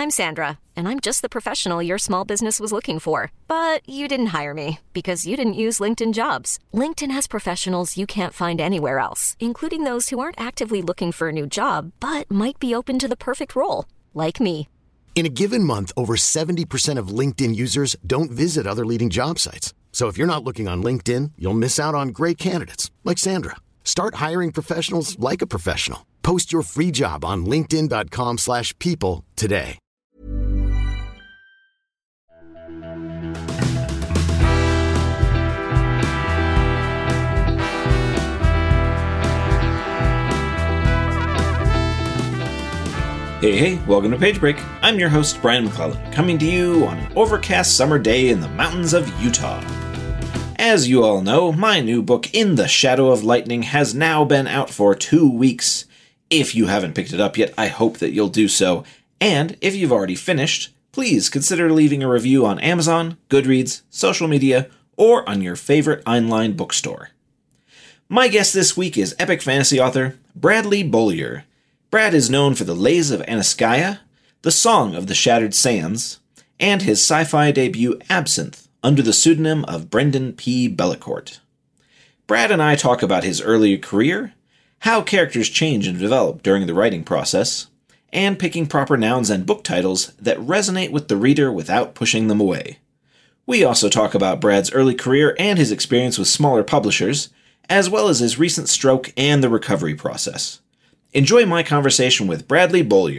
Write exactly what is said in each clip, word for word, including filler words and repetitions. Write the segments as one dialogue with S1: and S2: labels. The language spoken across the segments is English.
S1: I'm Sandra, and I'm just the professional your small business was looking for. But you didn't hire me because you didn't use LinkedIn Jobs. LinkedIn has professionals you can't find anywhere else, including those who aren't actively looking for a new job, but might be open to the perfect role, like me.
S2: In a given month, over seventy percent of LinkedIn users don't visit other leading job sites. So if you're not looking on LinkedIn, you'll miss out on great candidates like Sandra. Start hiring professionals like a professional. Post your free job on linkedin dot com slash people today.
S3: Hey, hey, welcome to Page Break. I'm your host, Brian McClellan, coming to you on an overcast summer day in the mountains of Utah. As you all know, my new book, In the Shadow of Lightning, has now been out for two weeks. If you haven't picked it up yet, I hope that you'll do so. And if you've already finished, please consider leaving a review on Amazon, Goodreads, social media, or on your favorite online bookstore. My guest this week is epic fantasy author Bradley Beaulieu. Brad is known for The Lays of Anaskaya, The Song of the Shattered Sands, and his sci-fi debut Absinthe, under the pseudonym of Brendan P. Bellecourt. Brad and I talk about his early career, how characters change and develop during the writing process, and picking proper nouns and book titles that resonate with the reader without pushing them away. We also talk about Brad's early career and his experience with smaller publishers, as well as his recent stroke and the recovery process. Enjoy my conversation with Bradley Beaulieu.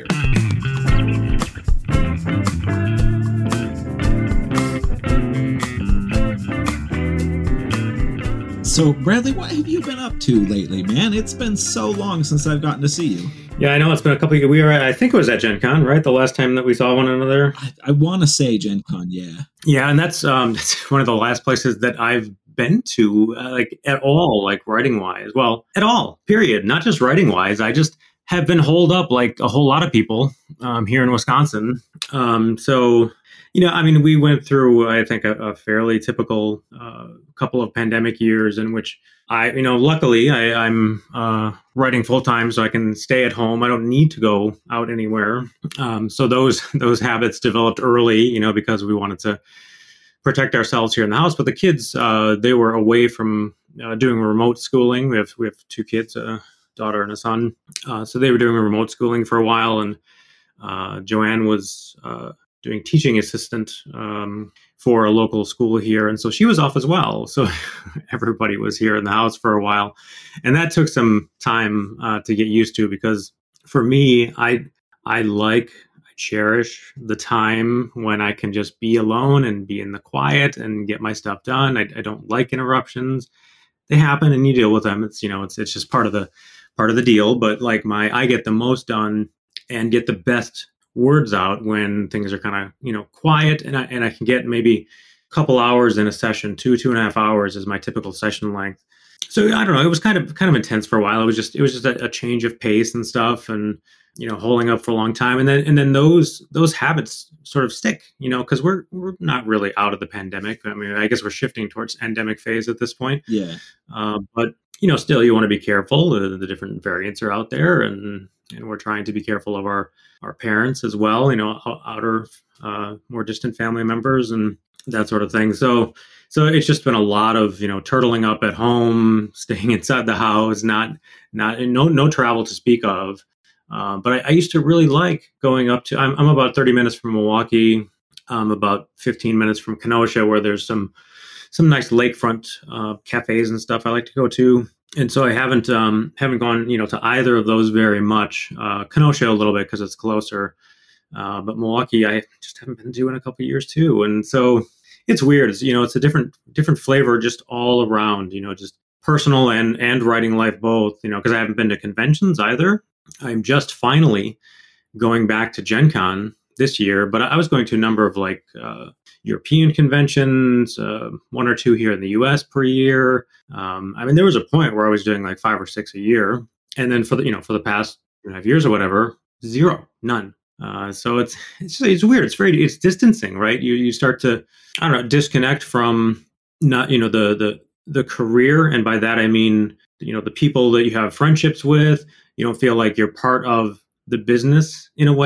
S4: So, Bradley, what have you been up to lately, man? It's been so long since I've gotten to see you.
S5: Yeah, I know it's been a couple of years. We were, I think it was at Gen Con, right? The last time that we saw one another.
S4: I, I want to say Gen Con, yeah.
S5: Yeah, and that's um, that's one of the last places that I've been to, uh, like, at all, like, writing-wise. Well, at all, period. Not just writing-wise. I just have been holed up like a whole lot of people um, here in Wisconsin. Um, so, you know, I mean, we went through, I think, a, a fairly typical uh, couple of pandemic years in which I, you know, luckily I, I'm uh, writing full time, so I can stay at home. I don't need to go out anywhere. Um, so those those habits developed early, you know, because we wanted to protect ourselves here in the house. But the kids, uh, they were away from uh, doing remote schooling. We have we have two kids, a daughter and a son. Uh, so they were doing remote schooling for a while, and uh, Joanne was uh, doing teaching assistant um, for a local school here. And so she was off as well. So everybody was here in the house for a while. And that took some time uh, to get used to, because for me, I I like, I cherish the time when I can just be alone and be in the quiet and get my stuff done. I, I don't like interruptions. They happen and you deal with them. It's, you know, it's it's just part of the part of the deal. But like my, I get the most done and get the best words out when things are kind of, you know, quiet, and I and I can get maybe a couple hours in a session. Two, two and a half hours is my typical session length. So I don't know. It was kind of kind of intense for a while. It was just it was just a, a change of pace and stuff, and you know, holding up for a long time, and then and then those those habits sort of stick, you know, because we're we're not really out of the pandemic. I mean, I guess we're shifting towards endemic phase at this point.
S4: Yeah.
S5: Uh, but you know, still, you want to be careful. The, the different variants are out there, and and we're trying to be careful of our our parents as well. You know, outer, uh, more distant family members and that sort of thing. So. So it's just been a lot of, you know, turtling up at home, staying inside the house, not, not, no, no travel to speak of. Uh, but I, I used to really like going up to, I'm, I'm about thirty minutes from Milwaukee. I'm about fifteen minutes from Kenosha, where there's some, some nice lakefront uh, cafes and stuff I like to go to. And so I haven't, um, haven't gone, you know, to either of those very much. Uh, Kenosha a little bit because it's closer. Uh, but Milwaukee, I just haven't been to in a couple of years too. And so it's weird. It's, you know, it's a different, different flavor just all around, you know, just personal and, and writing life both, you know, because I haven't been to conventions either. I'm just finally going back to Gen Con this year, but I was going to a number of like uh, European conventions, uh, one or two here in the U S per year. Um, I mean, there was a point where I was doing like five or six a year. And then for the, you know, for the past two and a half years or whatever, zero, none. Uh, so it's, it's, it's weird. It's very, it's distancing, right? You, you start to, I don't know, disconnect from not, you know, the, the, the career. And by that, I mean, you know, the people that you have friendships with. You don't feel like you're part of the business in a way.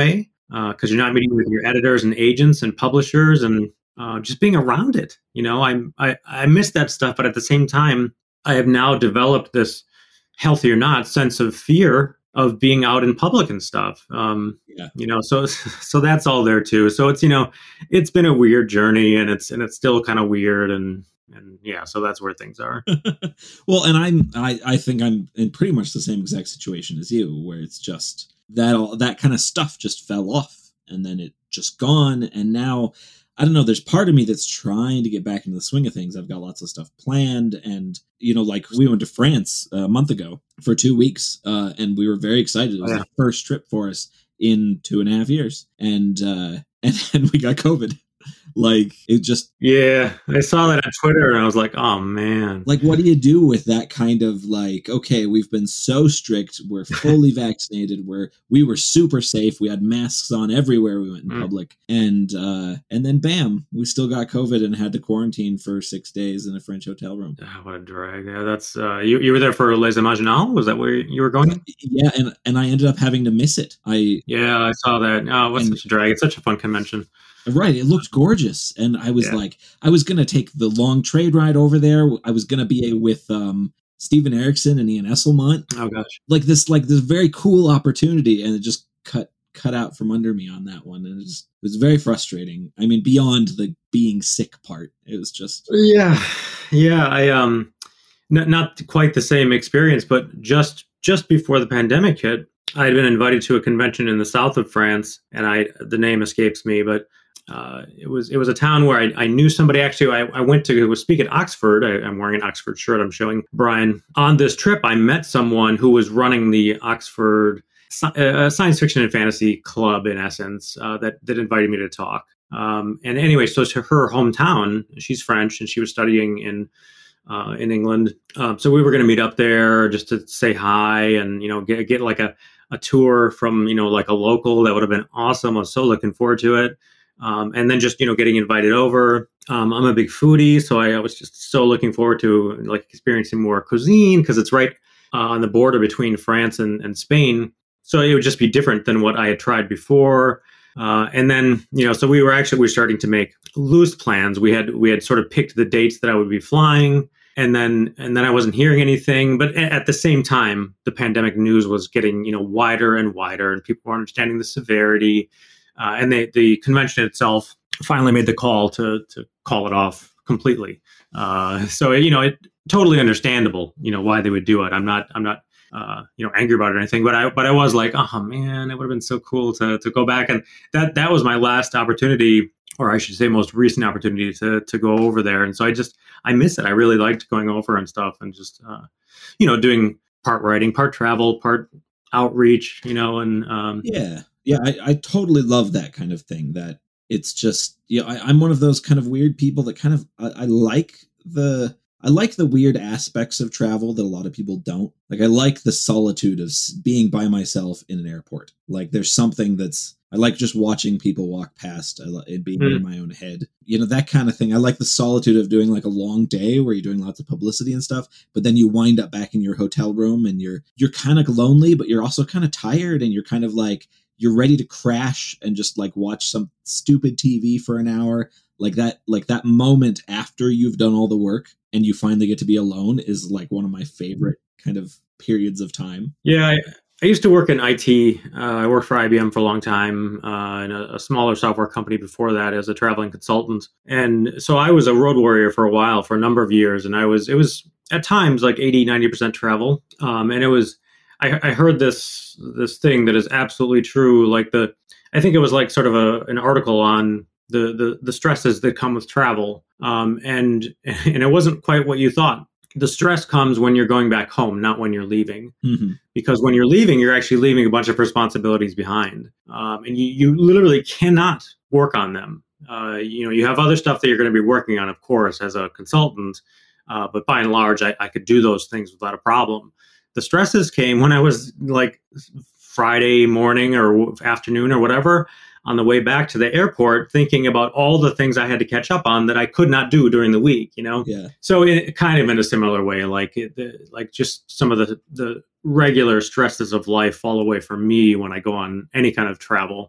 S5: because uh, you're not meeting with your editors and agents and publishers and uh, just being around it. You know, I, I I miss that stuff, but at the same time, I have now developed this healthy or not sense of fear of being out in public and stuff. Um, yeah. You know, so so that's all there too. So it's, you know, it's been a weird journey, and it's and it's still kind of weird, and and yeah, so that's where things are.
S4: Well, and I'm I I think I'm in pretty much the same exact situation as you, where it's just that all that kind of stuff just fell off, and then it just gone, and now I don't know, there's part of me that's trying to get back into the swing of things. I've got lots of stuff planned. And, you know, like we went to France a month ago for two weeks uh, and we were very excited. It was oh, yeah. the first trip for us in two and a half years. And, uh, and then we got COVID. Like it just.
S5: Yeah. I saw that on Twitter and I was like, oh man.
S4: Like, what do you do with that kind of like, okay, we've been so strict. We're fully vaccinated. We're, we were super safe. We had masks on everywhere we went in mm. public. And, uh, and then bam, we still got COVID and had to quarantine for six days in a French hotel room.
S5: Oh, what a drag. Yeah. That's, uh, you, you were there for Les Imaginales? Was that where you were going?
S4: Yeah. And, and I ended up having to miss it. I,
S5: yeah, I saw that. Oh, what's such a drag. It's such a fun convention.
S4: Right. It looked gorgeous. And I was yeah. like, I was going to take the long trade ride over there. I was going to be with um, Steven Erickson and Ian Esselmont.
S5: Oh, gosh.
S4: Like this, like this very cool opportunity. And it just cut cut out from under me on that one. And it was, it was very frustrating. I mean, beyond the being sick part, it was just.
S5: Yeah. Yeah. I, um, not, not quite the same experience, but just, just before the pandemic hit, I had been invited to a convention in the south of France, and I, the name escapes me, but Uh, it was it was a town where I, I knew somebody. Actually, I, I went to speak at Oxford. I, I'm wearing an Oxford shirt. I'm showing Brian. On this trip, I met someone who was running the Oxford uh, Science Fiction and Fantasy Club, in essence, uh, that, that invited me to talk. Um, and anyway, so to her hometown, she's French, and she was studying in uh, in England. Um, so we were going to meet up there just to say hi and, you know, get, get like a, a tour from, you know, like a local. That would have been awesome. I was so looking forward to it. Um, and then just, you know, getting invited over. Um, I'm a big foodie, so I, I was just so looking forward to like experiencing more cuisine because it's right uh, on the border between France and, and Spain. So it would just be different than what I had tried before. Uh, and then, you know, so we were actually, we were starting to make loose plans. We had, we had sort of picked the dates that I would be flying. And then, and then I wasn't hearing anything. But at the same time, the pandemic news was getting, you know, wider and wider, and people were understanding the severity. Uh, and they, the convention itself finally made the call to to call it off completely. Uh, so you know, it totally understandable, you know, why they would do it. I'm not, I'm not, uh, you know, angry about it or anything. But I, but I was like, oh man, it would have been so cool to to go back. And that that was my last opportunity, or I should say, most recent opportunity to to go over there. And so I just, I miss it. I really liked going over and stuff, and just, uh, you know, doing part writing, part travel, part outreach, you know, and um,
S4: yeah. Yeah, I, I totally love that kind of thing. That it's just, you know, I, I'm one of those kind of weird people that kind of, I, I like the, I like the weird aspects of travel that a lot of people don't. Like, I like the solitude of being by myself in an airport. Like, there's something that's, I like just watching people walk past, I like it being mm. in my own head. You know, that kind of thing. I like the solitude of doing like a long day where you're doing lots of publicity and stuff, but then you wind up back in your hotel room and you're, you're kind of lonely, but you're also kind of tired, and you're kind of like, you're ready to crash and just like watch some stupid T V for an hour. Like that, like that moment after you've done all the work and you finally get to be alone is like one of my favorite kind of periods of time.
S5: Yeah. I, I used to work in I T. Uh, I worked for I B M for a long time, uh, in a, a smaller software company before that as a traveling consultant. And so I was a road warrior for a while, for a number of years. And I was, it was at times like eighty, ninety percent travel. Um, and it was, I, I heard this this thing that is absolutely true. Like the, I think it was like sort of a an article on the the, the stresses that come with travel, um, and and it wasn't quite what you thought. The stress comes when you're going back home, not when you're leaving. Mm-hmm. Because when you're leaving, you're actually leaving a bunch of responsibilities behind, um, and you you literally cannot work on them. Uh, you know, you have other stuff that you're going to be working on, of course, as a consultant, uh, but by and large, I, I could do those things without a problem. The stresses came when I was like Friday morning or afternoon or whatever on the way back to the airport, thinking about all the things I had to catch up on that I could not do during the week, you know?
S4: Yeah.
S5: So it kind of in a similar way, like it, the, like just some of the, the regular stresses of life fall away from me when I go on any kind of travel.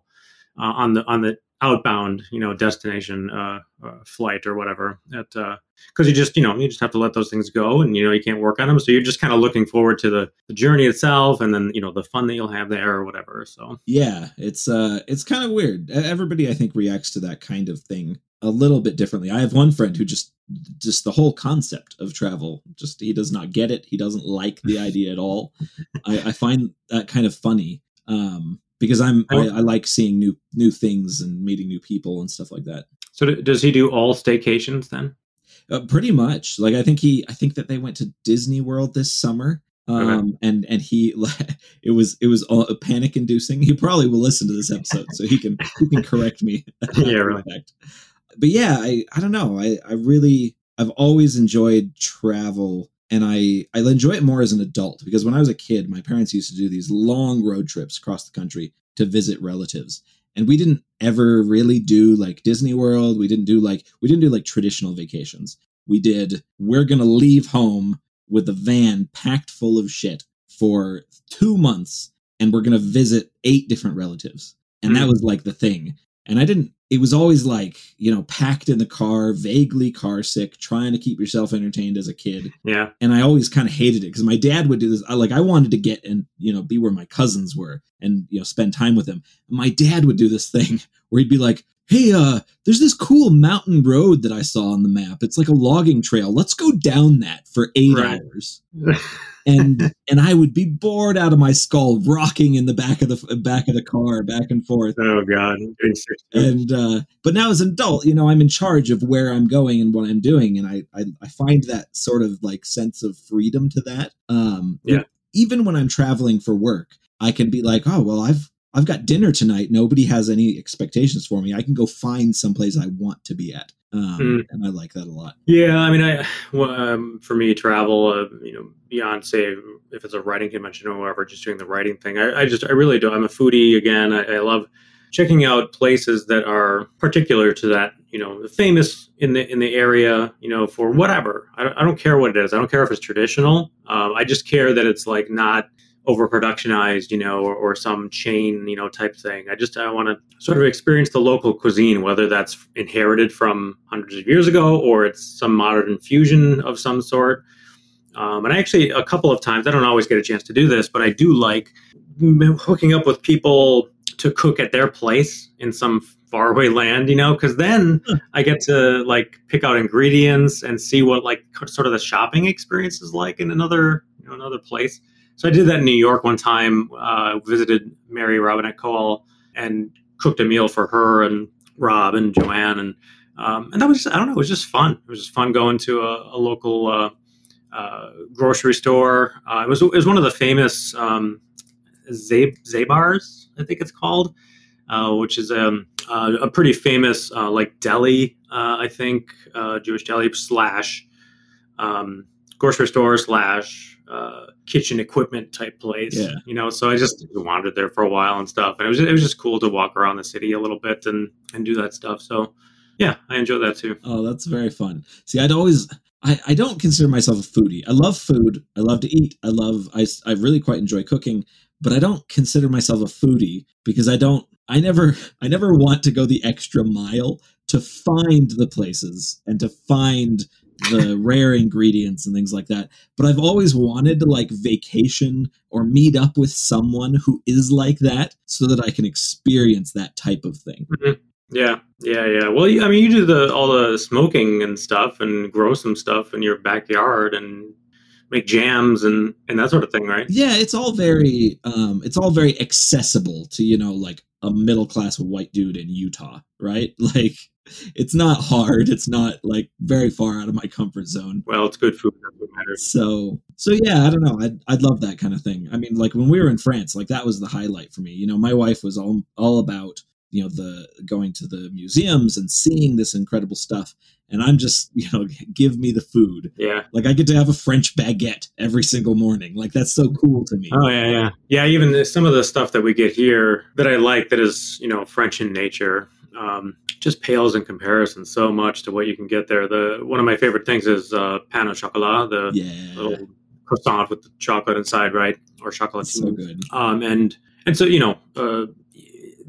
S5: uh, on the on the outbound, you know, destination uh, uh, flight or whatever. At because you just you know you just have to let those things go, and you know you can't work on them. So you're just kind of looking forward to the, the journey itself, and then you know the fun that you'll have there or whatever. So
S4: yeah, it's uh it's kind of weird. Everybody I think reacts to that kind of thing a little bit differently. I have one friend who just just the whole concept of travel, just he does not get it. He doesn't like the idea at all. I, I find that kind of funny. Um, because I'm I, I like seeing new new things and meeting new people and stuff like that.
S5: So d- does he do all staycations then?
S4: Uh, pretty much. Like I think he I think that they went to Disney World this summer. Um, okay. and and he it was it was all panic inducing. He probably will listen to this episode, so he can he can correct me.
S5: Yeah, really.
S4: But yeah, I I don't know. I I really I've always enjoyed travel. And I, I enjoy it more as an adult because when I was a kid, my parents used to do these long road trips across the country to visit relatives. And we didn't ever really do like Disney World. We didn't do like, we didn't do like traditional vacations. We did, we're going to leave home with a van packed full of shit for two months. And we're going to visit eight different relatives. And mm-hmm. that was like the thing. And I didn't, it was always like, you know, packed in the car, vaguely car sick, trying to keep yourself entertained as a kid.
S5: Yeah.
S4: And I always kind of hated it because my dad would do this. I, like I wanted to get and, you know, be where my cousins were and, you know, spend time with them. And my dad would do this thing where he'd be like, hey, uh, there's this cool mountain road that I saw on the map. It's like a logging trail. Let's go down that for eight right. hours. and and I would be bored out of my skull, rocking in the back of the back of the car, back and forth.
S5: Oh God!
S4: And uh, but now as an adult, you know, I'm in charge of where I'm going and what I'm doing, and I I, I find that sort of like sense of freedom to that. Um,
S5: yeah.
S4: Even when I'm traveling for work, I can be like, oh well, I've I've got dinner tonight. Nobody has any expectations for me. I can go find someplace I want to be at. Um, mm. And I like that a lot.
S5: Yeah. I mean, I, well, um, for me, travel, uh, you know, beyond say, if it's a writing convention or whatever, just doing the writing thing, I, I just, I really do. I'm a foodie again. I, I love checking out places that are particular to that, you know, famous in the, in the area, you know, for whatever. I don't, I don't care what it is. I don't care if it's traditional. Um, I just care that it's like not overproductionized, you know, or, or some chain, you know, type thing. I just, I want to sort of experience the local cuisine, whether that's inherited from hundreds of years ago or it's some modern fusion of some sort. Um, and actually a couple of times, I don't always get a chance to do this, but I do like hooking up with people to cook at their place in some faraway land, you know, because then I get to like pick out ingredients and see what like sort of the shopping experience is like in another, you know, another place. So I did that in New York one time, uh, visited Mary Robinette Kowal and cooked a meal for her and Rob and Joanne. And um, and that was, just, I don't know, it was just fun. It was just fun going to a, a local uh, uh, grocery store. Uh, it was it was one of the famous um, Zab- Zabars, I think it's called, uh, which is um, uh, a pretty famous uh, like deli, uh, I think, uh, Jewish deli slash um, grocery store slash uh, kitchen equipment type place,
S4: yeah.
S5: you know, so I just wandered there for a while and stuff. And it was, it was just cool to walk around the city a little bit and, and do that stuff. So yeah, I enjoy that too.
S4: Oh, that's very fun. See, I'd always, I, I don't consider myself a foodie. I love food. I love to eat. I love, I, I really quite enjoy cooking, but I don't consider myself a foodie because I don't, I never, I never want to go the extra mile to find the places and to find the rare ingredients and things like that. But I've always wanted to like vacation or meet up with someone who is like that so that I can experience that type of thing.
S5: Mm-hmm. Yeah. Yeah. Yeah. Well, I mean, you do the, all the smoking and stuff and grow some stuff in your backyard and make jams and, and that sort of thing, right?
S4: Yeah. It's all very, um, it's all very accessible to, you know, like a middle-class white dude in Utah, right? Like, it's not hard. It's not like very far out of my comfort zone.
S5: Well, it's good food. That's what matters.
S4: So, so yeah, I don't know. I'd, I'd love that kind of thing. I mean, like when we were in France, like that was the highlight for me. You know, my wife was all, all about, you know, the going to the museums and seeing this incredible stuff. And I'm just, you know, give me the food.
S5: Yeah.
S4: Like I get to have a French baguette every single morning. Like that's so cool to me.
S5: Oh, yeah, yeah. Yeah, even some of the stuff that we get here that I like that is, you know, French in nature, um, just pales in comparison so much to what you can get there. The One of my favorite things is uh, pain au chocolat, the
S4: yeah.
S5: little croissant with the chocolate inside, right? Or chocolate.
S4: So good.
S5: Um, and, and so, you know, uh,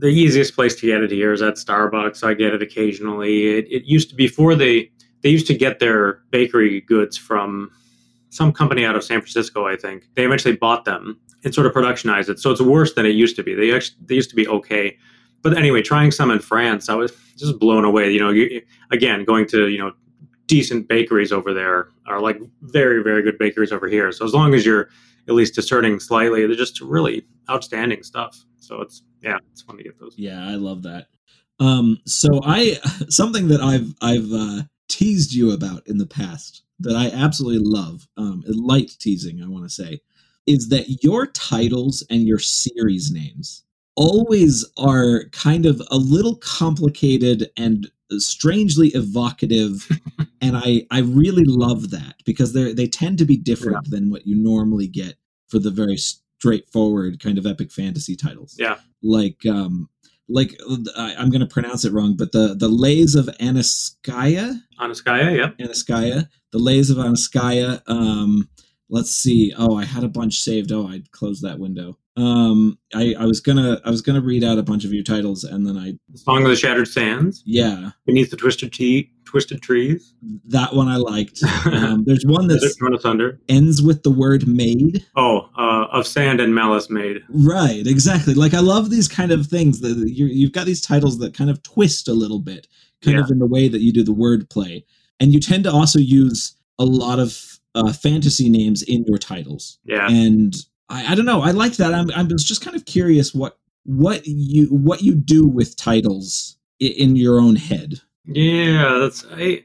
S5: the easiest place to get it here is at Starbucks. I get it occasionally. It, it used to, before they, they used to get their bakery goods from some company out of San Francisco, I think. They eventually bought them and sort of productionized it. So it's worse than it used to be. They actually, they used to be okay. But anyway, trying some in France, I was just blown away. You know, you, again, going to, you know, decent bakeries over there are like very, very good bakeries over here. So as long as you're at least discerning slightly, they're just really outstanding stuff. So it's, yeah, it's fun to get those.
S4: Yeah, I love that. Um, so I, something that I've, I've, uh, teased you about in the past that I absolutely love, um, light teasing, I want to say, is that your titles and your series names always are kind of a little complicated and strangely evocative. And I, I really love that because they they tend to be different yeah. than what you normally get for the very straightforward kind of epic fantasy titles.
S5: Yeah.
S4: Like, um, like I, I'm going to pronounce it wrong, but the, the Lays of Anaskaya,
S5: Anaskaya, yeah.
S4: Anaskaya, the Lays of Anaskaya. Um, let's see. Oh, I had a bunch saved. Oh, I closed that window. Um, I, I was gonna, I was gonna read out a bunch of your titles, and then I
S5: Song of the Shattered Sands.
S4: Yeah,
S5: Beneath the Twisted Tea, Twisted Trees.
S4: That one I liked. Um, there's one that ends with the word "made."
S5: Oh, uh, of sand and malice made.
S4: Right, exactly. Like I love these kind of things that you you've got these titles that kind of twist a little bit, kind
S5: yeah.
S4: of in the way that you do the wordplay, and you tend to also use a lot of uh, fantasy names in your titles.
S5: Yeah,
S4: and. I, I don't know. I like that. I'm I was just kind of curious what what you what you do with titles in, in your own head.
S5: Yeah, that's I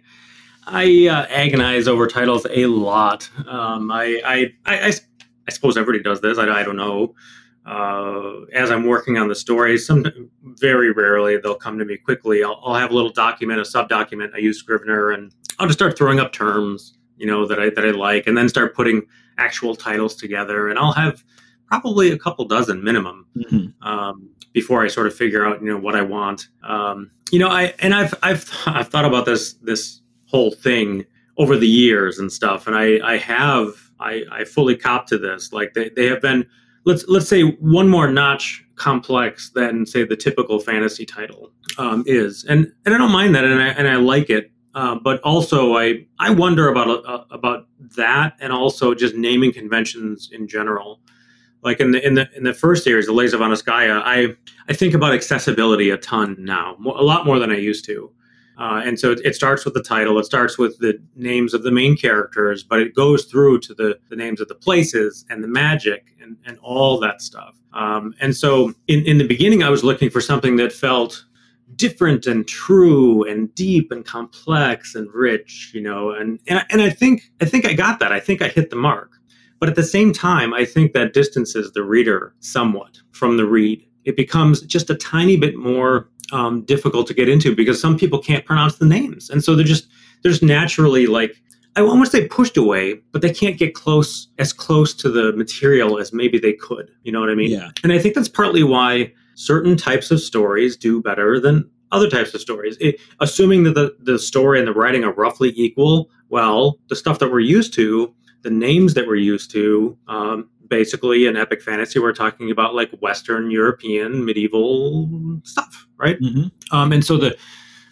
S5: I uh, agonize over titles a lot. Um, I, I I I suppose everybody does this. I, I don't know. Uh, as I'm working on the story, some very rarely they'll come to me quickly. I'll, I'll have a little document, a sub-document. I use Scrivener, and I'll just start throwing up terms, you know, that I that I like, and then start putting actual titles together, and I'll have probably a couple dozen minimum mm-hmm. um, before I sort of figure out, you know, what I want. Um, you know, I and I've I've I've thought about this this whole thing over the years and stuff, and I I have I I fully cop to this. Like they, they have been let's let's say one more notch complex than say the typical fantasy title um, is, and and I don't mind that, and I and I like it. Uh, but also, I, I wonder about uh, about that, and also just naming conventions in general. Like in the in the in the first series, The Lays of Anaskaya, I I think about accessibility a ton now, a lot more than I used to. Uh, and so it, it starts with the title, it starts with the names of the main characters, but it goes through to the, the names of the places and the magic and, and all that stuff. Um, and so in, in the beginning, I was looking for something that felt different and true and deep and complex and rich, you know, and, and, and I think, I think I got that. I think I hit the mark, but at the same time, I think that distances the reader somewhat from the read. It becomes just a tiny bit more um, difficult to get into because some people can't pronounce the names. And so they're just, they're just naturally like, I almost say pushed away, but they can't get close, as close to the material as maybe they could. You know what I mean?
S4: Yeah.
S5: And I think that's partly why certain types of stories do better than other types of stories. It, assuming that the, the story and the writing are roughly equal, well, the stuff that we're used to, the names that we're used to, um, basically in epic fantasy, we're talking about like Western European medieval stuff, right?
S4: Mm-hmm.
S5: Um, and so the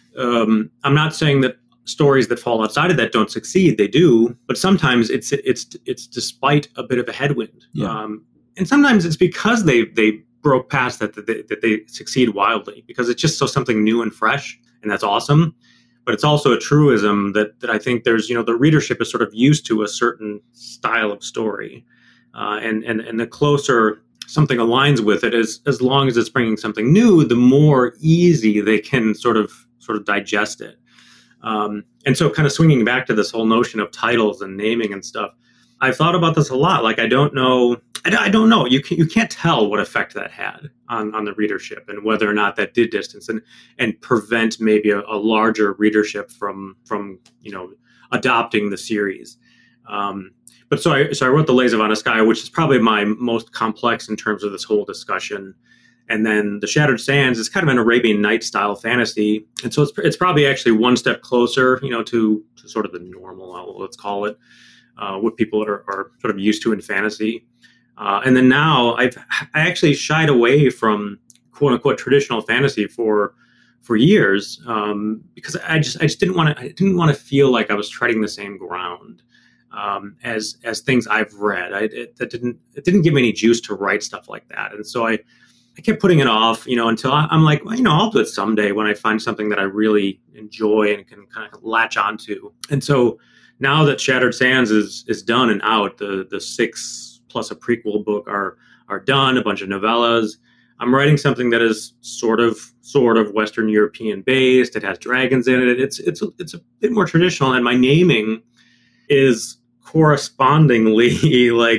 S5: um, I'm not saying that stories that fall outside of that don't succeed. They do, but sometimes it's it's it's despite a bit of a headwind,
S4: yeah.
S5: um, and sometimes it's because they they broke past that that they, that they succeed wildly because it's just so something new and fresh, and that's awesome. But it's also a truism that that I think there's, you know, the readership is sort of used to a certain style of story, uh, and and and the closer something aligns with it, as as long as it's bringing something new, the more easy they can sort of sort of digest it. Um, and so kind of swinging back to this whole notion of titles and naming and stuff, I've thought about this a lot. Like, I don't know, I, I don't know. You can, you can't tell what effect that had on, on the readership and whether or not that did distance and, and prevent maybe a, a larger readership from, from, you know, adopting the series. Um, but so I, so I wrote The Lays of Anaskaya, which is probably my most complex in terms of this whole discussion. And then The Shattered Sands is kind of an Arabian Nights style fantasy. And so it's it's probably actually one step closer, you know, to, to sort of the normal, let's call it, uh, what people are, are sort of used to in fantasy. Uh, and then now I've I actually shied away from quote unquote traditional fantasy for for years, um, because I just I just didn't want to I didn't want to feel like I was treading the same ground um, as as things I've read. I it, that didn't it didn't give me any juice to write stuff like that, and so I. I kept putting it off, you know, until I, I'm like, well, you know, I'll do it someday when I find something that I really enjoy and can kind of latch onto. And so now that Shattered Sands is is done and out, the the six plus a prequel book are are done, a bunch of novellas. I'm writing something that is sort of sort of Western European based. It has dragons in it. It's it's it's a bit more traditional, and my naming is correspondingly like.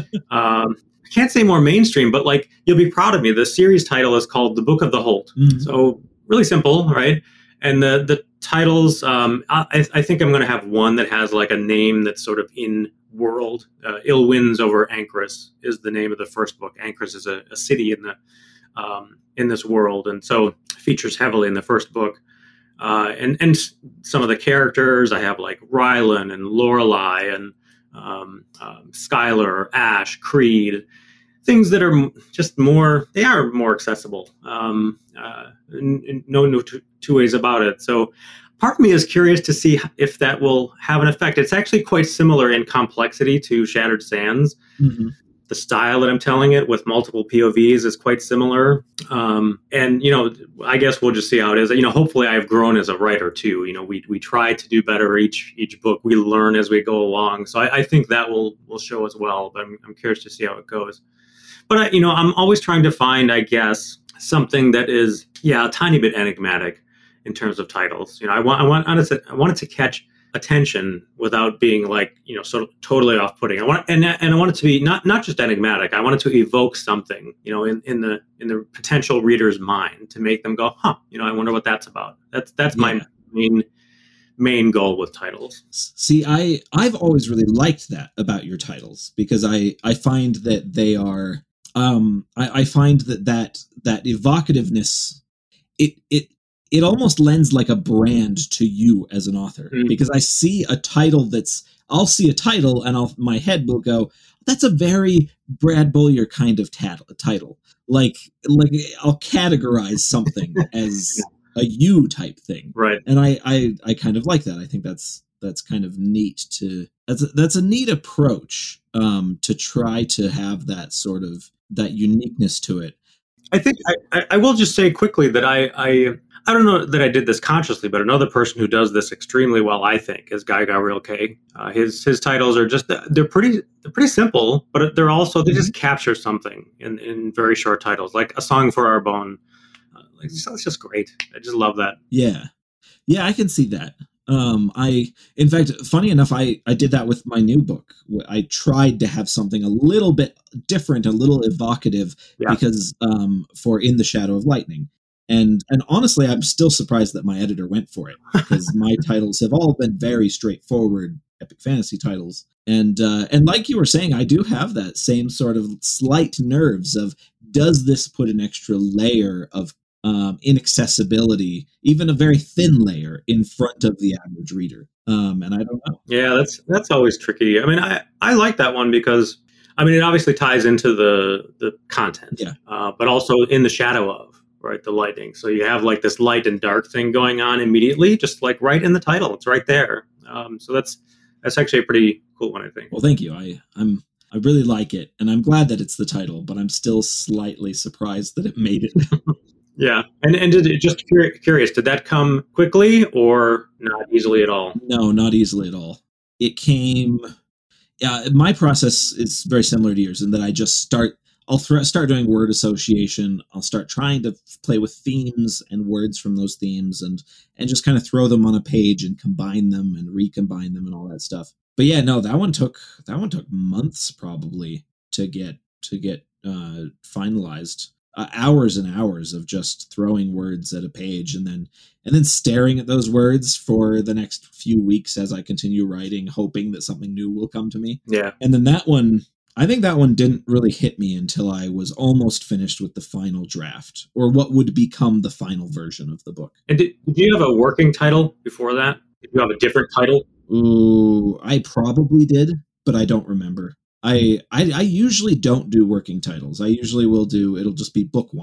S5: um, I can't say more mainstream, but like you'll be proud of me. The series title is called The Book of the Holt. Mm-hmm. So really simple, right? And the the titles, um, I, I think I'm going to have one that has like a name that's sort of in world. Uh, Ill Winds Over Ancrus is the name of the first book. Ancrus is a, a city in the um, in this world, and so features heavily in the first book. Uh, and and some of the characters, I have like Rylan and Lorelei and um, um, Skylar, Ash, Creed, things that are just more, they are more accessible. Um, uh, n- n- no no two, two ways about it. So part of me is curious to see if that will have an effect. It's actually quite similar in complexity to Shattered Sands. Mm-hmm. The style that I'm telling it with multiple P O Vs is quite similar. Um, and, you know, I guess we'll just see how it is. You know, hopefully I've grown as a writer too. You know, we we try to do better each each book. We learn as we go along. So I, I think that will will show as well. But I'm, I'm curious to see how it goes. But, I, you know, I'm always trying to find, I guess, something that is, yeah, a tiny bit enigmatic in terms of titles. You know, I want I want honestly, I wanted to catch attention without being like, you know, sort of totally off-putting. I want and and I want it to be not not just enigmatic. I want it to evoke something, you know, in, in the in the potential reader's mind to make them go, huh, you know, I wonder what that's about. That's that's yeah. my main main goal with titles.
S4: See, I I've always really liked that about your titles, because I I find that they are um I, I find that that that evocativeness it it it almost lends like a brand to you as an author, mm-hmm. because I see a title that's, I'll see a title and I'll, my head will go, that's a very Brad Bollier kind of tat- title. Like, like I'll categorize something as a you type thing.
S5: Right.
S4: And I, I, I kind of like that. I think that's, that's kind of neat to, that's a, that's a neat approach um, to try to have that sort of, that uniqueness to it.
S5: I think I, I will just say quickly that I, I, I don't know that I did this consciously, but another person who does this extremely well, I think, is Guy Gawrilke. Uh, his his titles are just, they're pretty they're pretty simple, but they're also, they just capture something in, in very short titles, like A Song for Arbonne. Uh, like, it's just great. I just love that.
S4: Yeah. Yeah, I can see that. Um, I, in fact, funny enough, I, I did that with my new book. I tried to have something a little bit different, a little evocative, yeah. because um, for In the Shadow of Lightning. And and honestly, I'm still surprised that my editor went for it, because my titles have all been very straightforward epic fantasy titles. And uh, and like you were saying, I do have that same sort of slight nerves of, does this put an extra layer of um, inaccessibility, even a very thin layer, in front of the average reader? Um, and I don't know.
S5: Yeah, that's that's always tricky. I mean, I, I like that one because, I mean, it obviously ties into the, the content,
S4: yeah.
S5: uh, but also in the shadow of. Right, the lighting. So you have like this light and dark thing going on immediately, just like right in the title. It's right there. Um, so that's that's actually a pretty cool one, I think.
S4: Well, thank you. I I'm I really like it, and I'm glad that it's the title, but I'm still slightly surprised that it made it.
S5: Yeah, and and did it, just curious, did that come quickly or not easily at all?
S4: No, not easily at all. It came. Yeah, my process is very similar to yours in that I just start. I'll th- start doing word association. I'll start trying to f- play with themes and words from those themes, and and just kind of throw them on a page and combine them and recombine them and all that stuff. But yeah, no, that one took that one took months probably to get to get uh, finalized. Uh, hours and hours of just throwing words at a page, and then and then staring at those words for the next few weeks as I continue writing, hoping that something new will come to me.
S5: Yeah,
S4: and then that one. I think that one didn't really hit me until I was almost finished with the final draft, or what would become the final version of the book.
S5: And did, did you have a working title before that? Did you have a different title?
S4: Ooh, I probably did, but I don't remember. I, I I usually don't do working titles. I usually will do, it'll just be book one,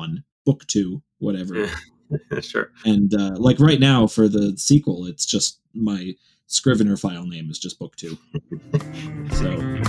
S4: book two, whatever.
S5: Sure.
S4: And uh, like right now for the sequel, it's just my Scrivener file name is just book two. So.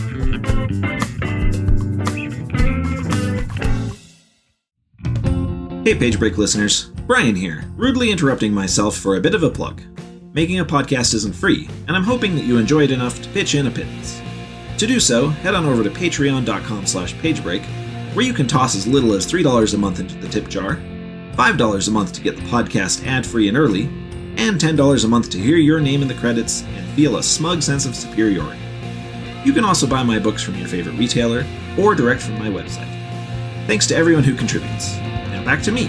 S3: Hey, Page Break listeners. Brian here, rudely interrupting myself for a bit of a plug. Making a podcast isn't free, and I'm hoping that you enjoy it enough to pitch in a pittance. To do so, head on over to patreon.com slash pagebreak, where you can toss as little as three dollars a month into the tip jar, five dollars a month to get the podcast ad-free and early, and ten dollars a month to hear your name in the credits and feel a smug sense of superiority. You can also buy my books from your favorite retailer, or direct from my website. Thanks to everyone who contributes. Now back to me.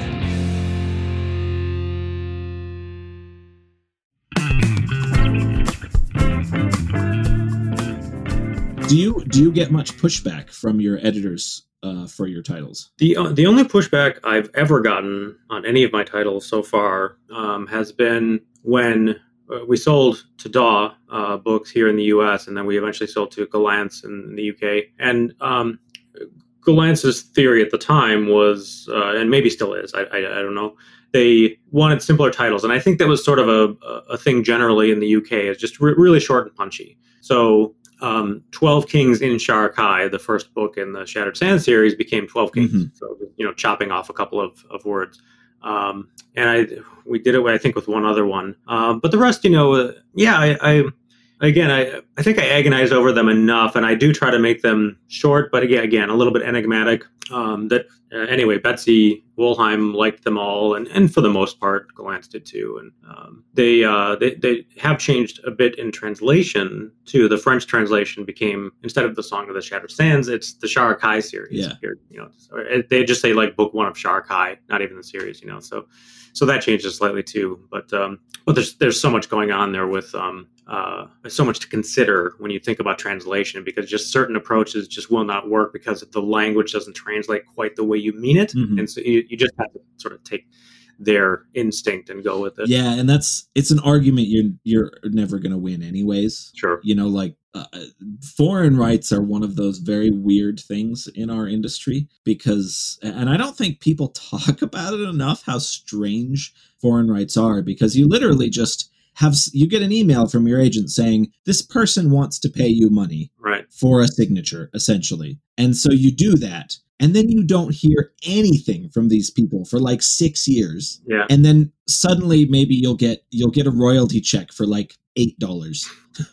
S4: Do you do you get much pushback from your editors uh, for your titles?
S5: The uh, the only pushback I've ever gotten on any of my titles so far um, has been when uh, we sold to D A W uh, books here in the U S, and then we eventually sold to Gollancz in the U K. And um, Gollantz's theory at the time was, uh, and maybe still is, I, I, I don't know, they wanted simpler titles. And I think that was sort of a, a thing generally in the U K, is just re- really short and punchy. So um, twelve Kings in Shar-Kai, the first book in the Shattered Sand series, became twelve Kings. Mm-hmm. So, you know, chopping off a couple of, of words. Um, and I, we did it, I think, with one other one. Um, but the rest, you know, uh, yeah, I, I, again, I, I think I agonize over them enough, and I do try to make them short, but again, again, a little bit enigmatic. Um, that uh, anyway, Betsy Wollheim liked them all, and, and for the most part, Gollancz did too. And um, they, uh, they they have changed a bit in translation too. The French translation became, instead of the Song of the Shattered Sands, it's the Shar-Kai series.
S4: Yeah.
S5: Here, you know, so they just say like book one of Shar-Kai, not even the series. You know, so so that changes slightly too. But um, but there's there's so much going on there with um, uh, so much to consider when you think about translation, because just certain approaches just will not work because the language doesn't translate quite the way you mean it. Mm-hmm. And so you, you just have to sort of take their instinct and go with it.
S4: Yeah. And that's, it's an argument you're, you're never going to win anyways.
S5: Sure.
S4: You know, like uh, foreign rights are one of those very weird things in our industry because, and I don't think people talk about it enough, how strange foreign rights are, because you literally just have, you get an email from your agent saying this person wants to pay you money
S5: right.
S4: for a signature, essentially. And so you do that. And then you don't hear anything from these people for like six years.
S5: Yeah.
S4: And then suddenly maybe you'll get you'll get a royalty check for like eight dollars.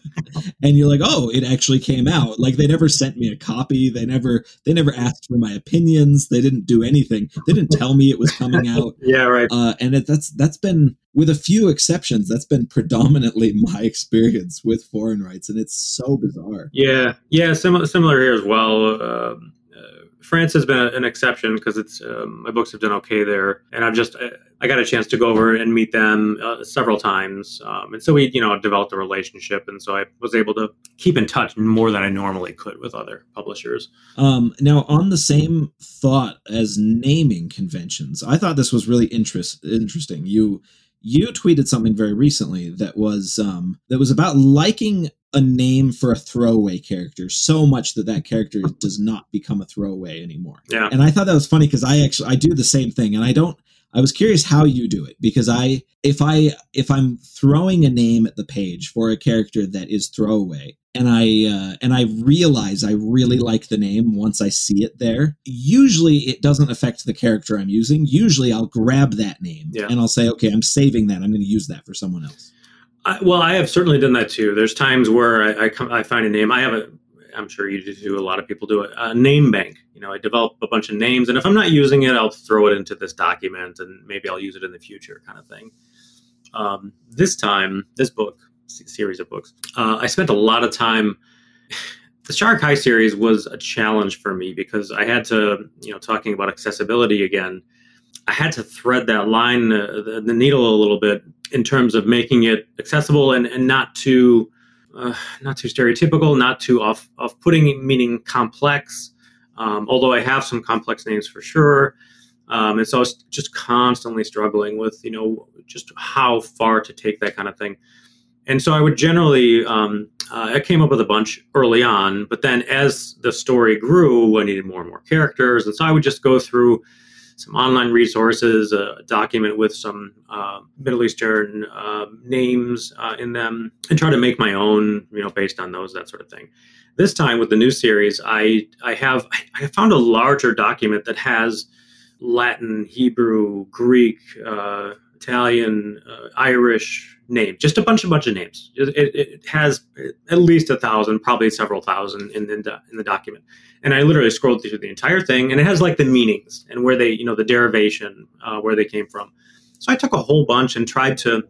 S4: And you're like, oh, it actually came out. Like they never sent me a copy. They never they never asked for my opinions. They didn't do anything. They didn't tell me it was coming out.
S5: Yeah, right.
S4: Uh, and it, that's that's been, with a few exceptions, that's been predominantly my experience with foreign rights, and it's so bizarre.
S5: Yeah, yeah, similar similar here as well. Um, France has been a, an exception because it's um, my books have done okay there, and I've just I, I got a chance to go over and meet them uh, several times, um, and so we you know developed a relationship, and so I was able to keep in touch more than I normally could with other publishers.
S4: Um, now, on the same thought as naming conventions, I thought this was really interest interesting. You you tweeted something very recently that was um, that was about liking a name for a throwaway character so much that that character does not become a throwaway anymore.
S5: Yeah.
S4: And I thought that was funny because I actually, I do the same thing, and I don't, I was curious how you do it, because I, if I, if I'm throwing a name at the page for a character that is throwaway, and I, uh, and I realize I really like the name once I see it there, usually it doesn't affect the character I'm using. Usually I'll grab that name
S5: yeah.
S4: and I'll say, okay, I'm saving that. I'm going to use that for someone else.
S5: I, well, I have certainly done that too. There's times where I, I come, I find a name. I have a, I'm sure you do. A lot of people do it. A name bank. You know, I develop a bunch of names, and if I'm not using it, I'll throw it into this document, and maybe I'll use it in the future, kind of thing. Um, this time, this book series of books, uh, I spent a lot of time. The Shar-Kai series was a challenge for me because I had to, you know, talking about accessibility again. I had to thread that line, uh, the, the needle a little bit in terms of making it accessible and, and not too, uh, not too stereotypical, not too off off-putting, meaning complex. Um, although I have some complex names for sure, um, and so I was just constantly struggling with, you know, just how far to take that kind of thing. And so I would generally, um, uh, I came up with a bunch early on, but then as the story grew, I needed more and more characters, and so I would just go through some online resources, a document with some uh, Middle Eastern uh, names uh, in them, and try to make my own, you know, based on those, that sort of thing. This time with the new series, I I have I found a larger document that has Latin, Hebrew, Greek, uh, Italian, uh, Irish names, just a bunch, a bunch of names. It, it, it has at least a thousand, probably several thousand in, in, the, in the document. And I literally scrolled through the entire thing, and it has like the meanings and where they, you know, the derivation, uh, where they came from. So I took a whole bunch and tried to,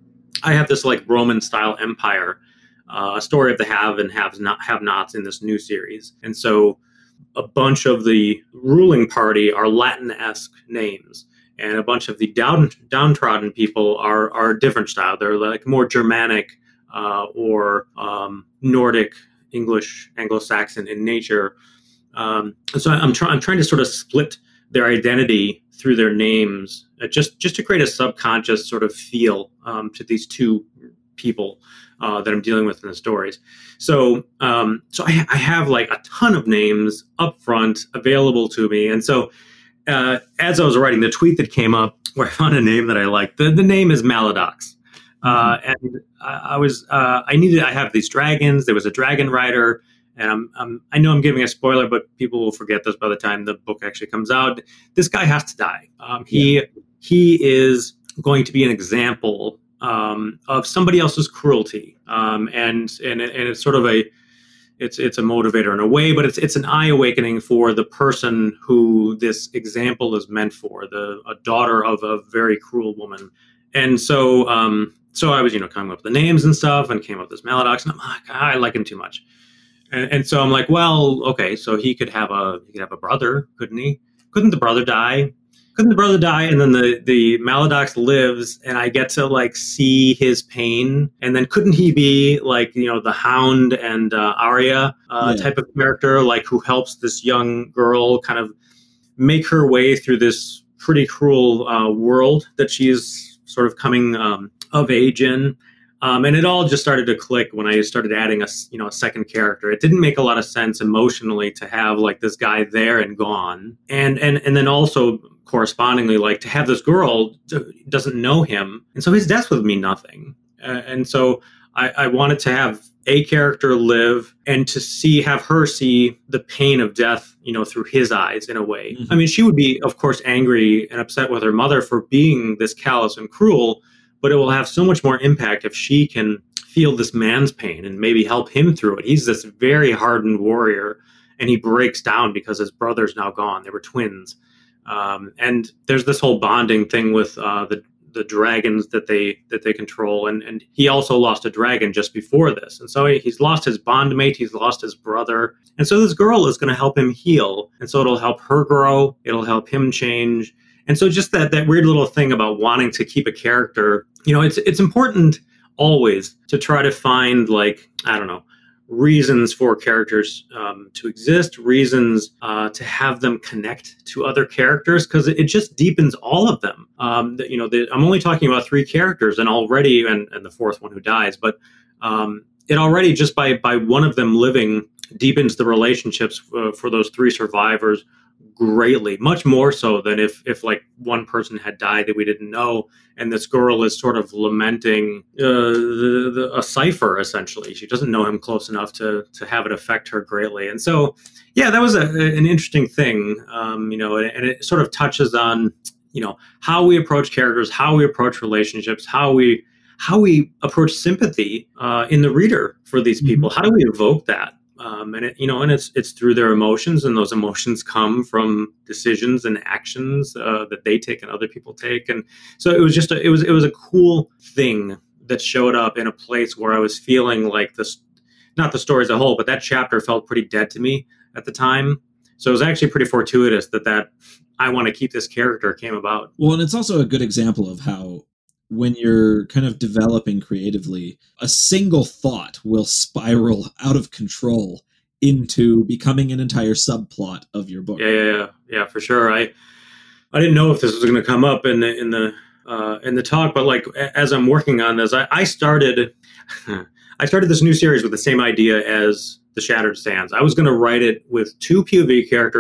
S5: I have this like Roman style empire, uh, a story of the have and have not have nots in this new series. And so a bunch of the ruling party are Latin-esque names, and a bunch of the down, downtrodden people are are different style. They're like more Germanic uh, or um, Nordic, English, Anglo-Saxon in nature. Um, and so I'm trying I'm trying to sort of split their identity through their names, uh, just just to create a subconscious sort of feel um, to these two people uh, that I'm dealing with in the stories. So um, so I, I have like a ton of names up front available to me, and so. Uh, as I was writing, the tweet that came up where I found a name that I liked, the, the name is Maladox. Uh, and I, I was, uh, I needed, I have these dragons. There was a dragon rider, and I'm, I'm, I know I'm giving a spoiler, but people will forget this by the time the book actually comes out. This guy has to die. Um, he, yeah. he is going to be an example um, of somebody else's cruelty. Um, and, and, and it's sort of a, It's it's a motivator in a way, but it's it's an eye awakening for the person who this example is meant for, the a daughter of a very cruel woman. And so um, so I was, you know, coming up with the names and stuff, and came up with this Maladox, and I'm like, I like him too much. And, and so I'm like, well, okay, so he could have a he could have a brother, couldn't he? Couldn't the brother die? Couldn't the brother die? And then the, the Maladox lives, and I get to like see his pain. And then couldn't he be like, you know, the Hound and uh, Arya uh, yeah. type of character, like who helps this young girl kind of make her way through this pretty cruel uh, world that she's sort of coming um, of age in. Um, and it all just started to click when I started adding a, you know, a second character. It didn't make a lot of sense emotionally to have like this guy there and gone. And, and, and then also correspondingly, like to have this girl doesn't know him. And so his death would mean nothing. Uh, and so I, I wanted to have a character live and to see, have her see the pain of death, you know, through his eyes in a way. Mm-hmm. I mean, she would be, of course, angry and upset with her mother for being this callous and cruel, but it will have so much more impact if she can feel this man's pain and maybe help him through it. He's this very hardened warrior, and he breaks down because his brother's now gone. They were twins. Um, and there's this whole bonding thing with uh, the the dragons that they that they control. And, and he also lost a dragon just before this. And so he, he's lost his bondmate. He's lost his brother. And so this girl is going to help him heal. And so it'll help her grow. It'll help him change. And so just that that weird little thing about wanting to keep a character, you know, it's it's important always to try to find, like, I don't know, reasons for characters um, to exist, reasons uh, to have them connect to other characters, because it, it just deepens all of them. Um, the, you know, the, I'm only talking about three characters, and already, and, and the fourth one who dies, but um, it already just by by one of them living deepens the relationships uh, for those three survivors greatly, much more so than if if like one person had died that we didn't know, and this girl is sort of lamenting uh, the, the, a cipher, essentially. She doesn't know him close enough to to have it affect her greatly. And so, yeah, that was a, an interesting thing, um, you know, and, and it sort of touches on, you know, how we approach characters, how we approach relationships, how we how we approach sympathy uh, in the reader for these people. Mm-hmm. How do we evoke that? Um, and it, you know, and it's it's through their emotions, and those emotions come from decisions and actions uh, that they take and other people take. And so it was just a, it was it was a cool thing that showed up in a place where I was feeling like this, not the story as a whole, but that chapter felt pretty dead to me at the time. So it was actually pretty fortuitous that that I want to keep this character came about.
S4: Well, and it's also a good example of how, when you're kind of developing creatively, a single thought will spiral out of control into becoming an entire subplot of your book.
S5: Yeah, yeah, yeah, yeah, for sure. I I didn't know if this was going to come up in the in the uh, in the talk, but like as I'm working on this, I, I started I started this new series with the same idea as The Shattered Sands. I was going to write it with two P O V characters,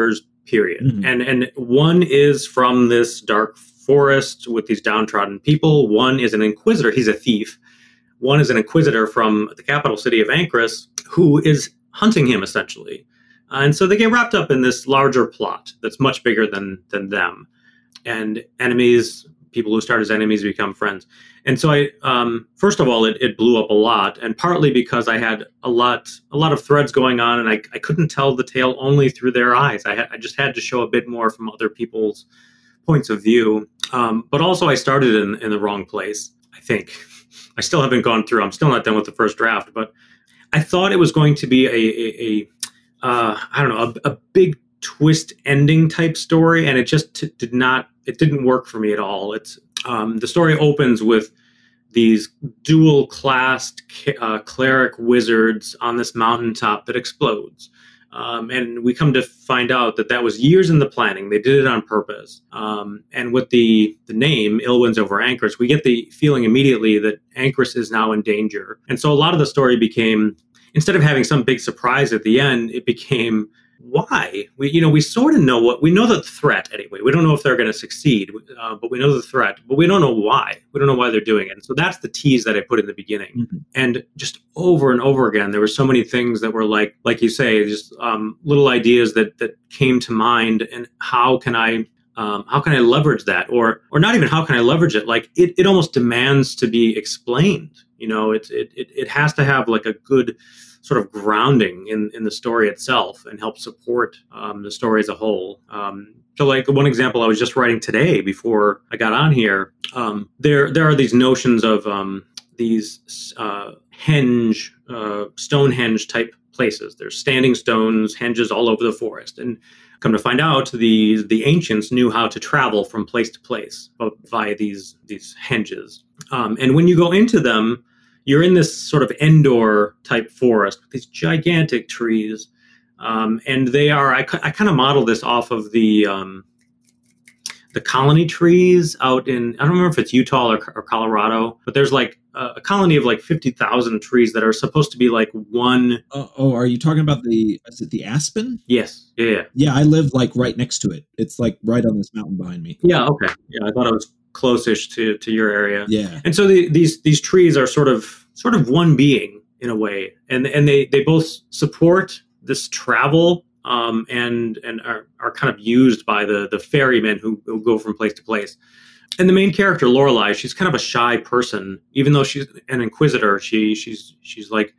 S5: period.
S4: Mhm.
S5: And and one is from this dark forest with these downtrodden people. One is an inquisitor. He's a thief. One is an inquisitor from the capital city of Ancrus who is hunting him, essentially. Uh, and so they get wrapped up in this larger plot that's much bigger than than them. And enemies, people who start as enemies become friends. And so I, um, first of all, it, it blew up a lot, and partly because I had a lot, a lot of threads going on, and I, I couldn't tell the tale only through their eyes. I, ha- I just had to show a bit more from other people's points of view. Um, but also, I started in, in the wrong place, I think. I still haven't gone through. I'm still not done with the first draft, but I thought it was going to be a, a, a uh, I don't know, a, a big twist ending type story, and it just t- did not. It didn't work for me at all. It's Um, the story opens with these dual-classed uh, cleric wizards on this mountaintop that explodes. Um, and we come to find out that that was years in the planning. They did it on purpose. Um, and with the, the name, Ill Winds Over Ancrus, we get the feeling immediately that Ancrus is now in danger. And so a lot of the story became, instead of having some big surprise at the end, it became... why? We, you know, we sort of know what, we know the threat anyway. We don't know if they're going to succeed, uh, but we know the threat, but we don't know why. We don't know why they're doing it. So that's the tease that I put in the beginning. Mm-hmm. And just over and over again, there were so many things that were like, like you say, just um, little ideas that, that came to mind. And how can I, um, how can I leverage that? Or, or not even how can I leverage it? Like it, it almost demands to be explained. You know, it, it, it, it has to have like a good sort of grounding in, in the story itself and help support um, the story as a whole. Um, so like one example I was just writing today before I got on here, um, there there are these notions of um, these uh, henge, uh, Stonehenge type places. There's standing stones, henges all over the forest. And come to find out, the the ancients knew how to travel from place to place via these, these henges. Um, and when you go into them, you're in this sort of Endor type forest with these gigantic trees. Um, and they are, I, I kind of model this off of the um, the colony trees out in, I don't remember if it's Utah or, or Colorado, but there's like a, a colony of like fifty thousand trees that are supposed to be like one.
S4: Uh, oh, are you talking about the, is it the aspen?
S5: Yes. Yeah, yeah.
S4: Yeah, I live like right next to it. It's like right on this mountain behind me.
S5: Yeah, okay. Yeah, I thought it was close-ish to, to your area.
S4: Yeah.
S5: And so the, these these trees are sort of sort of one being in a way. And and they, they both support this travel um, and and are, are kind of used by the, the ferrymen who, who go from place to place. And the main character, Lorelei, she's kind of a shy person. Even though she's an inquisitor, she she's she's like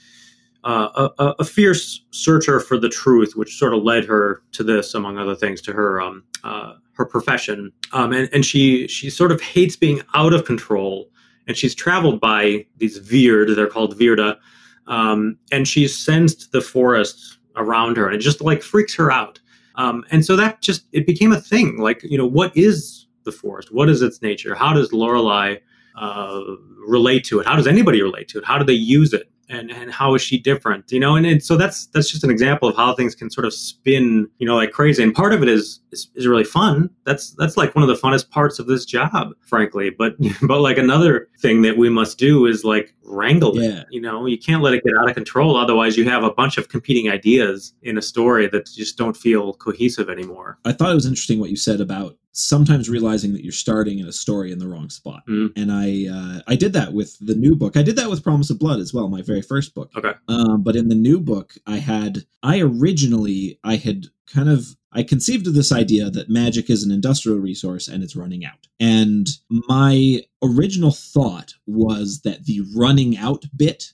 S5: uh, a, a fierce searcher for the truth, which sort of led her to this, among other things, to her um, uh, her profession. Um, and, and she she sort of hates being out of control. And she's traveled by these Veerd, they're called Veerda, um, and she's sensed the forest around her, and it just like freaks her out. Um, and so that just, it became a thing. Like, you know, what is the forest? What is its nature? How does Lorelei uh, relate to it? How does anybody relate to it? How do they use it? And and how is she different? You know, and, and so that's that's just an example of how things can sort of spin, you know, like crazy. And part of it is, is is really fun. That's that's like one of the funnest parts of this job, frankly. But but like another thing that we must do is like wrangle
S4: Yeah.
S5: it. You know, you can't let it get out of control. Otherwise, you have a bunch of competing ideas in a story that just don't feel cohesive anymore.
S4: I thought it was interesting what you said about sometimes realizing that you're starting in a story in the wrong spot.
S5: Mm.
S4: And I uh, I did that with the new book. I did that with Promise of Blood as well, my very first book.
S5: Okay.
S4: Um, but in the new book, I had, I originally, I had kind of, I conceived of this idea that magic is an industrial resource and it's running out. And my original thought was that the running out bit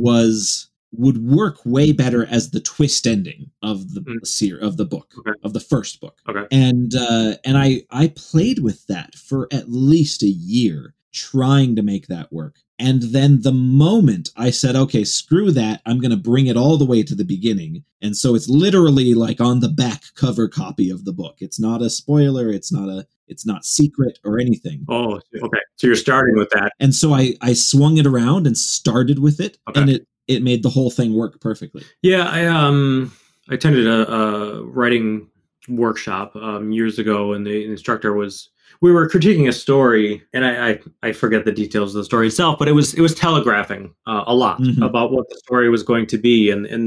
S4: was, would work way better as the twist ending of the
S5: Mm.
S4: seer of the book,
S5: Okay.
S4: of the first book.
S5: Okay.
S4: And uh, and I I played with that for at least a year, trying to make that work. And then the moment I said, okay, screw that, I'm going to bring it all the way to the beginning. And so it's literally like on the back cover copy of the book. It's not a spoiler. It's not a, it's not secret or anything.
S5: Oh, okay. So you're starting with that.
S4: And so I, I swung it around and started with it.
S5: Okay.
S4: And it, it made the whole thing work perfectly.
S5: Yeah, I um I attended a, a writing workshop um, years ago, and the instructor was, we were critiquing a story, and I, I, I forget the details of the story itself, but it was it was telegraphing uh, a lot
S4: Mhm.
S5: about what the story was going to be, and and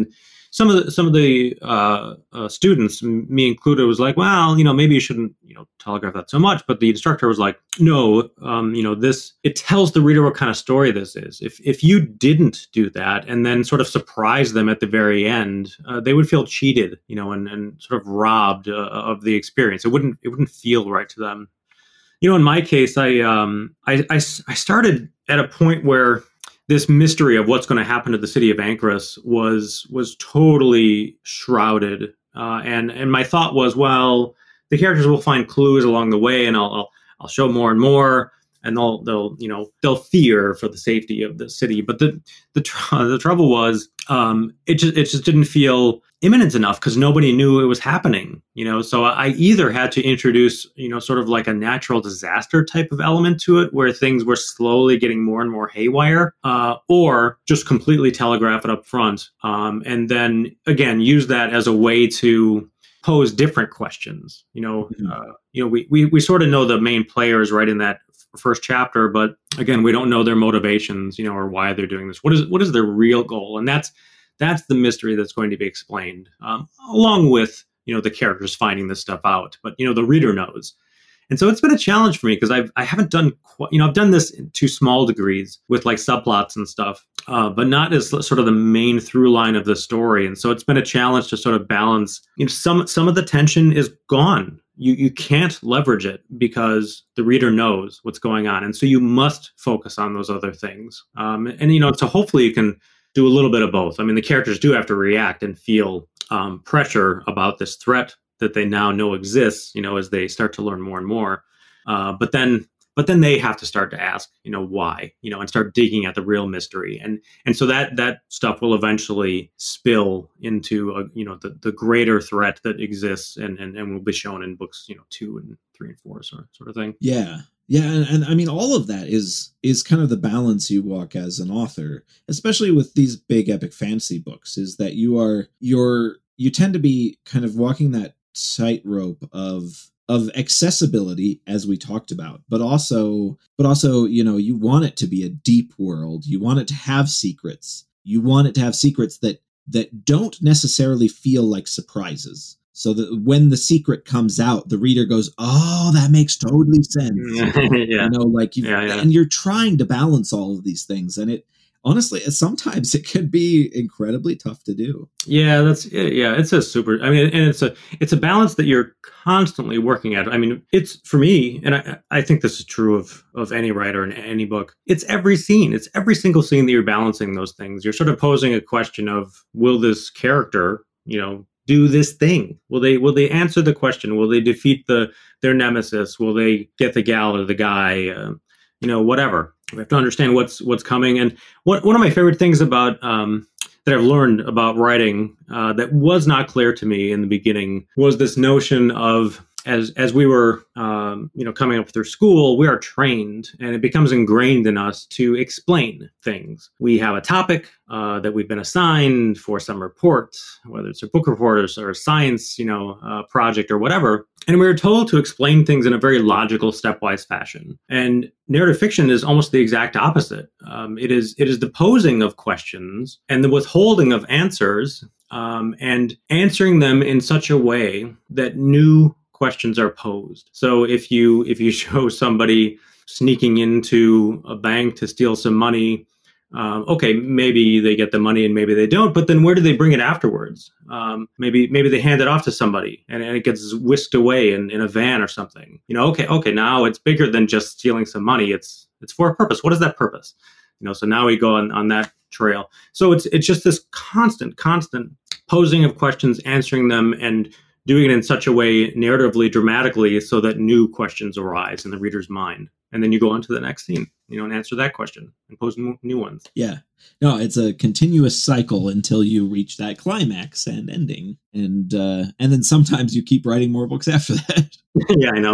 S5: some of the, some of the uh, uh, students, me included, was like, well, you know, maybe you shouldn't, you know, telegraph that so much. But the instructor was like, no, um, you know, this, it tells the reader what kind of story this is. If if you didn't do that and then sort of surprise them at the very end, uh, they would feel cheated, you know, and, and sort of robbed uh, of the experience. It wouldn't it wouldn't feel right to them. You know, in my case, I um I I, I started at a point where this mystery of what's going to happen to the city of Anchorus was was totally shrouded, uh, and and my thought was, well, the characters will find clues along the way, and I'll I'll, I'll show more and more, and they'll they'll you know they'll fear for the safety of the city. But the the tr- the trouble was, um, it just it just didn't feel imminent enough because nobody knew it was happening. You know, so I either had to introduce you know sort of like a natural disaster type of element to it, where things were slowly getting more and more haywire, uh, or just completely telegraph it up front, um, and then again use that as a way to pose different questions. You know, mm-hmm. uh, you know, we, we we sort of know the main players right in that f- first chapter, but again, we don't know their motivations, you know, or why they're doing this. What is what is their real goal? And that's that's the mystery that's going to be explained, um, along with you know the characters finding this stuff out. But you know, the reader knows. And so it's been a challenge for me because I've I haven't done quite, you know I've done this in two small degrees with like subplots and stuff, uh, but not as sort of the main through line of the story. And so it's been a challenge to sort of balance. You know, some some of the tension is gone. You you can't leverage it because the reader knows what's going on, and so you must focus on those other things. Um, and you know, so hopefully you can do a little bit of both. I mean, the characters do have to react and feel um, pressure about this threat that they now know exists, you know, as they start to learn more and more. Uh, but then, but then they have to start to ask, you know, why, you know, and start digging at the real mystery. And and so that that stuff will eventually spill into, a, you know, the, the greater threat that exists and, and, and will be shown in books, you know, two and three and four sort, sort of thing.
S4: Yeah. Yeah, and, and I mean, all of that is is kind of the balance you walk as an author, especially with these big epic fantasy books, is that you are you're you tend to be kind of walking that tightrope of of accessibility, as we talked about, but also but also you know you want it to be a deep world. You want it to have secrets. You want it to have secrets that that don't necessarily feel like surprises. So that when the secret comes out, the reader goes, "Oh, that makes totally sense."
S5: yeah.
S4: You know, like you,
S5: yeah, yeah.
S4: and you're trying to balance all of these things, and it honestly, sometimes it can be incredibly tough to do.
S5: Yeah, that's yeah. It's a super. I mean, and it's a it's a balance that you're constantly working at. I mean, it's for me, and I I think this is true of of any writer in any book. It's every scene. It's every single scene that you're balancing those things. You're sort of posing a question of, will this character, you know, do this thing? Will they will they answer the question? Will they defeat the their nemesis? Will they get the gal or the guy? Uh, you know, whatever. We have to understand what's what's coming. And what, one of my favorite things about um, that I've learned about writing uh, that was not clear to me in the beginning was this notion of, as as we were um, you know coming up through school, we are trained, and it becomes ingrained in us to explain things. We have a topic uh, that we've been assigned for some report, whether it's a book report or, or a science you know uh, project or whatever, and we're told to explain things in a very logical, stepwise fashion. And narrative fiction is almost the exact opposite. Um, it is it is the posing of questions and the withholding of answers, um, and answering them in such a way that new questions are posed. So if you if you show somebody sneaking into a bank to steal some money, um, okay, maybe they get the money and maybe they don't. But then where do they bring it afterwards? Um, maybe maybe they hand it off to somebody and, and it gets whisked away in, in a van or something. You know, okay, okay, now it's bigger than just stealing some money. It's it's for a purpose. What is that purpose? You know, so now we go on, on that trail. So it's it's just this constant, constant posing of questions, answering them, and doing it in such a way, narratively, dramatically, so that new questions arise in the reader's mind. And then you go on to the next scene, you know, and answer that question and pose new ones.
S4: Yeah. No, it's a continuous cycle until you reach that climax and ending. And uh, and then sometimes you keep writing more books after that.
S5: Yeah, I know.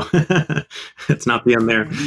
S5: It's not the end there.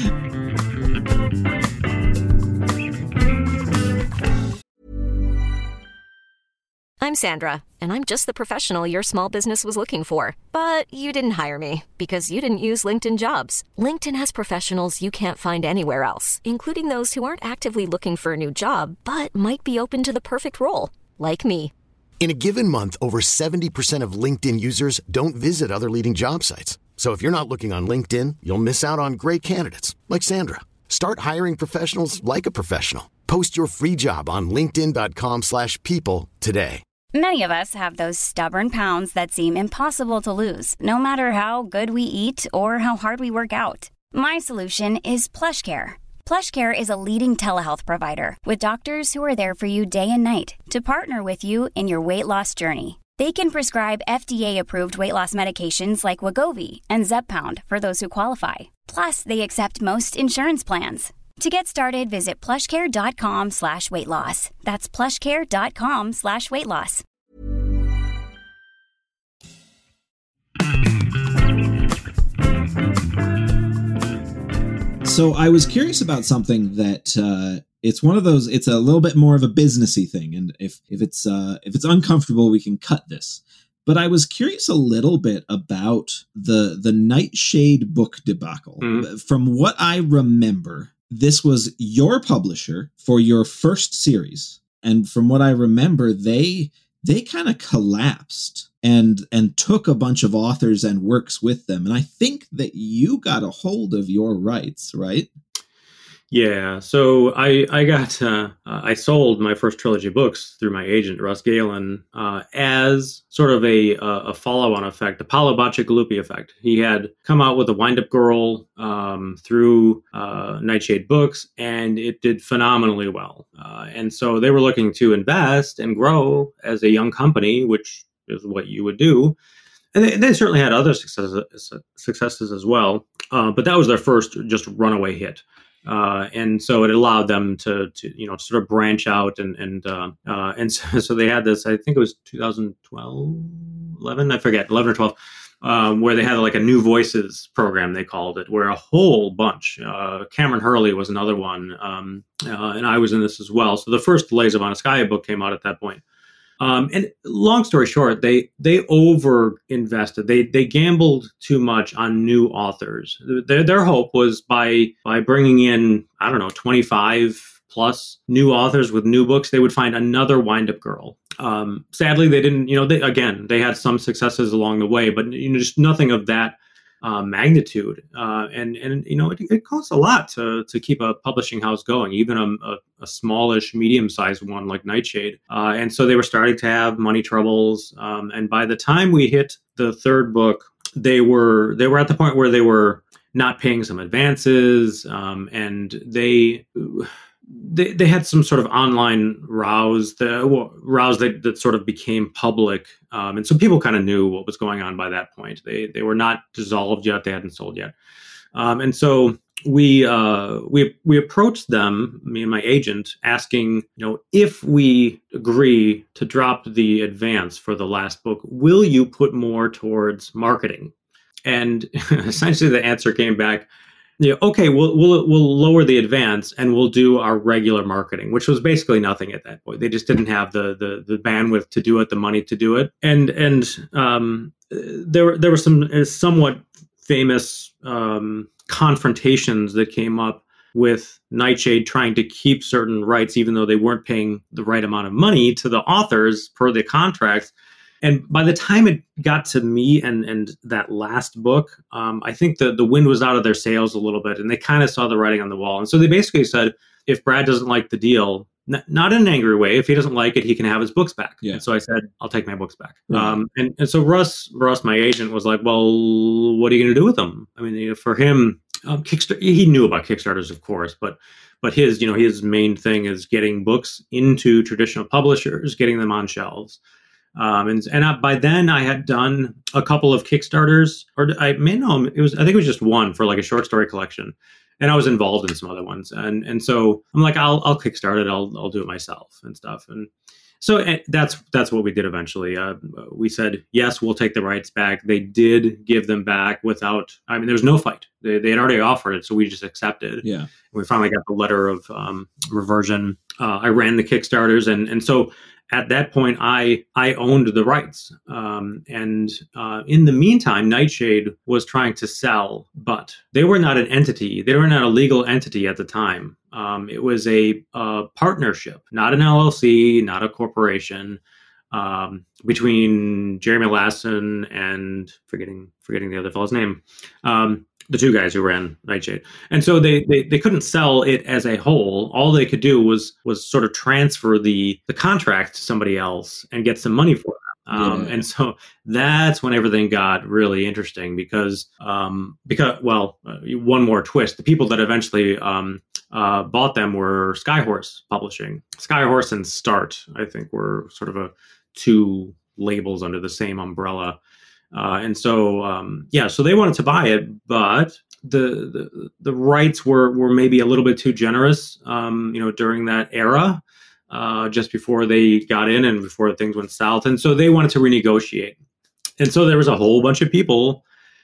S1: I'm Sandra, and I'm just the professional your small business was looking for. But you didn't hire me because you didn't use LinkedIn Jobs. LinkedIn has professionals you can't find anywhere else, including those who aren't actively looking for a new job, but might be open to the perfect role, like me.
S2: In a given month, over seventy percent of LinkedIn users don't visit other leading job sites. So if you're not looking on LinkedIn, you'll miss out on great candidates like Sandra. Start hiring professionals like a professional. Post your free job on linkedin.com slash people today.
S6: Many of us have those stubborn pounds that seem impossible to lose, no matter how good we eat or how hard we work out. My solution is PlushCare. PlushCare is a leading telehealth provider with doctors who are there for you day and night to partner with you in your weight loss journey. They can prescribe F D A-approved weight loss medications like Wegovy and Zepbound for those who qualify. Plus, they accept most insurance plans. To get started, visit plushcare.com slash weight loss. That's plushcare.com slash weight loss.
S4: So I was curious about something that uh, it's one of those. It's a little bit more of a businessy thing, and if if it's uh, if it's uncomfortable, we can cut this. But I was curious a little bit about the the Nightshade book debacle. Mm-hmm. From what I remember, this was your publisher for your first series, and from what I remember, they they kind of collapsed and and took a bunch of authors and works with them. And I think that you got a hold of your rights, right?
S5: Yeah. So I I got uh, I sold my first trilogy books through my agent Russ Galen uh, as sort of a a follow-on effect, the Paolo Bacigalupi effect. He had come out with a Wind Up Girl um, through uh, Nightshade Books, and it did phenomenally well. Uh, and so they were looking to invest and grow as a young company, which is what you would do. And they, they certainly had other successes successes as well, uh, but that was their first just runaway hit. Uh, and so it allowed them to, to, you know, sort of branch out and, and, uh, uh, and so, so they had this, I think it was two thousand twelve, eleven, I forget, eleven or twelve, um, where they had like a New Voices program, they called it, where a whole bunch, uh, Cameron Hurley was another one. Um, uh, and I was in this as well. So the first Lays of Anaskaya book came out at that point. Um, and long story short, they they over invested. They they gambled too much on new authors. Their their hope was by by bringing in, I don't know, twenty-five plus new authors with new books, they would find another Wind Up Girl. Um, sadly, they didn't. You know, they again they had some successes along the way, but you know, just nothing of that uh, magnitude. Uh, and and you know, it, it costs a lot to to keep a publishing house going, even a, a, a smallish, medium-sized one like Nightshade. Uh, and so they were starting to have money troubles. Um, and by the time we hit the third book, they were they were at the point where they were not paying some advances, um, and they. They they had some sort of online rows, the well, rows that, that sort of became public, um, and so people kind of knew what was going on by that point. They they were not dissolved yet; they hadn't sold yet, um, and so we uh, we we approached them, me and my agent, asking, you know, if we agree to drop the advance for the last book, will you put more towards marketing? And essentially, the answer came back. Yeah, okay, we'll we'll we'll lower the advance and we'll do our regular marketing, which was basically nothing at that point. They just didn't have the the the bandwidth to do it, the money to do it, and and um, there there were some somewhat famous um, confrontations that came up with Nightshade trying to keep certain rights, even though they weren't paying the right amount of money to the authors per the contracts. And by the time it got to me and, and that last book, um, I think the, the wind was out of their sails a little bit, and they kind of saw the writing on the wall. And so they basically said, if Brad doesn't like the deal, n- not in an angry way, if he doesn't like it, he can have his books back. Yeah. And so I said, I'll take my books back. Right. Um, and, and so Russ, Russ, my agent, was like, well, what are you going to do with them? I mean, you know, for him, um, Kickstarter, he knew about Kickstarters, of course, but but his, you know, his main thing is getting books into traditional publishers, getting them on shelves. Um, and and I, by then I had done a couple of Kickstarters, or I may know it was I think it was just one for like a short story collection, and I was involved in some other ones, and and so I'm like I'll I'll kickstart it, I'll I'll do it myself and stuff, and so and that's that's what we did eventually. Uh, we said yes, we'll take the rights back. They did give them back without. I mean, there was no fight. They they had already offered it, so we just accepted. Yeah, and we finally got the letter of um, reversion. Uh, I ran the Kickstarters, and and so. At that point, I I owned the rights, um, and uh, in the meantime, Nightshade was trying to sell, but they were not an entity. They were not a legal entity at the time. Um, it was a, a partnership, not an L L C, not a corporation. um, between Jeremy Lassen and forgetting forgetting the other fellow's name, um, the two guys who ran Nightshade. And so they, they they couldn't sell it as a whole. All they could do was was sort of transfer the the contract to somebody else and get some money for it. Um, yeah. And so that's when everything got really interesting because, um, because well, uh, one more twist. The people that eventually um, uh, bought them were Skyhorse Publishing. Skyhorse and Start, I think, were sort of a two labels under the same umbrella. Uh, and so, um, yeah, so they wanted to buy it, but the the, the rights were, were maybe a little bit too generous, um, you know, during that era. Uh, just before they got in and before things went south. And so they wanted to renegotiate. And so there was a whole bunch of people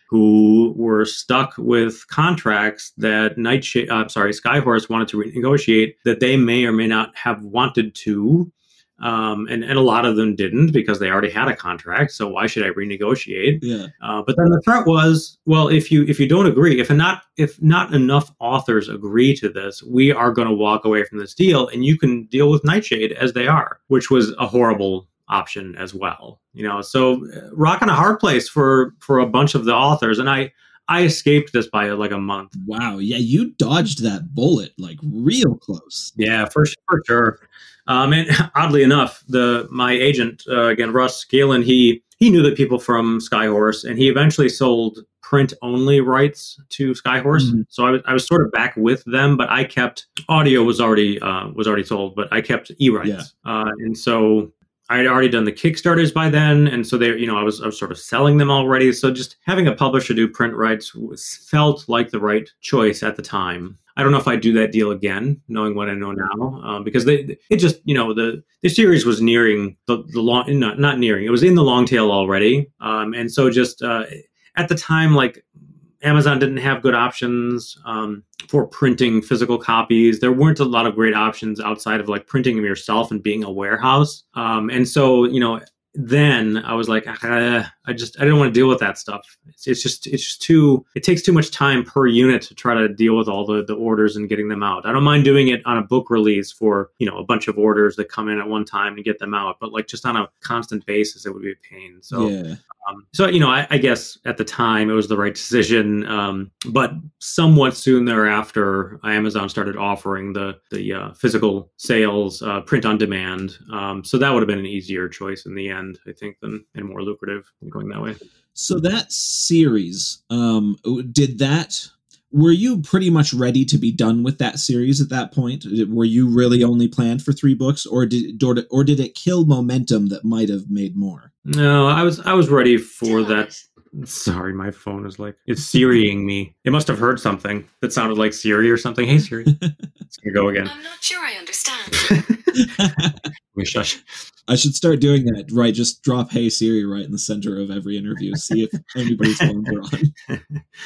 S5: who were stuck with contracts that Nightshade, uh, sorry, Skyhorse wanted to renegotiate that they may or may not have wanted to. Um, and, and a lot of them didn't because they already had a contract. So why should I renegotiate?
S4: Yeah.
S5: Uh, but then the threat was, well, if you if you don't agree, if not if not enough authors agree to this, we are going to walk away from this deal, and you can deal with Nightshade as they are, which was a horrible option as well. You know, so uh, rock and a hard place for for a bunch of the authors, and I. I escaped this by like a month.
S4: Wow. Yeah, you dodged that bullet like real close.
S5: Yeah, for, for sure. Um, and oddly enough, the my agent, uh, again, Russ Galen, he he knew the people from Skyhorse, and he eventually sold print-only rights to Skyhorse. Mm-hmm. So I was, I was sort of back with them, but I kept, audio was already uh, was already sold, but I kept e-rights. Yeah. Uh, and so I had already done the Kickstarters by then, and so they, you know, I was I was sort of selling them already. So just having a publisher do print rights was, felt like the right choice at the time. I don't know if I'd do that deal again, knowing what I know now, um, because they it just, you know, the the series was nearing the the long not not nearing it was in the long tail already, um, and so just uh, at the time, like Amazon didn't have good options um, for printing physical copies. There weren't a lot of great options outside of like printing them yourself and being a warehouse. Um, and so, you know, then I was like, ah, I just, I didn't want to deal with that stuff. It's, it's just, it's just too, it takes too much time per unit to try to deal with all the, the orders and getting them out. I don't mind doing it on a book release for, you know, a bunch of orders that come in at one time and get them out, but like just on a constant basis, it would be a pain. So, yeah. um, so, you know, I, I guess at the time it was the right decision. Um, but somewhat soon thereafter, Amazon started offering the, the uh, physical sales, uh, print on demand. Um, so that would have been an easier choice in the end, I think, than and more lucrative going that way.
S4: So that series, um, did that, were you pretty much ready to be done with that series at that point? Were you really only planned for three books, or did or, or did it kill momentum that might have made more?
S5: No, I was I was ready for that. Sorry, my phone is like, it's Siriing me. It must have heard something that sounded like Siri or something. Hey, Siri. It's going to go again.
S7: I'm not sure I understand.
S5: We shush.
S4: I should start doing that, right? Just drop Hey Siri right in the center of every interview. See if anybody's phones are on.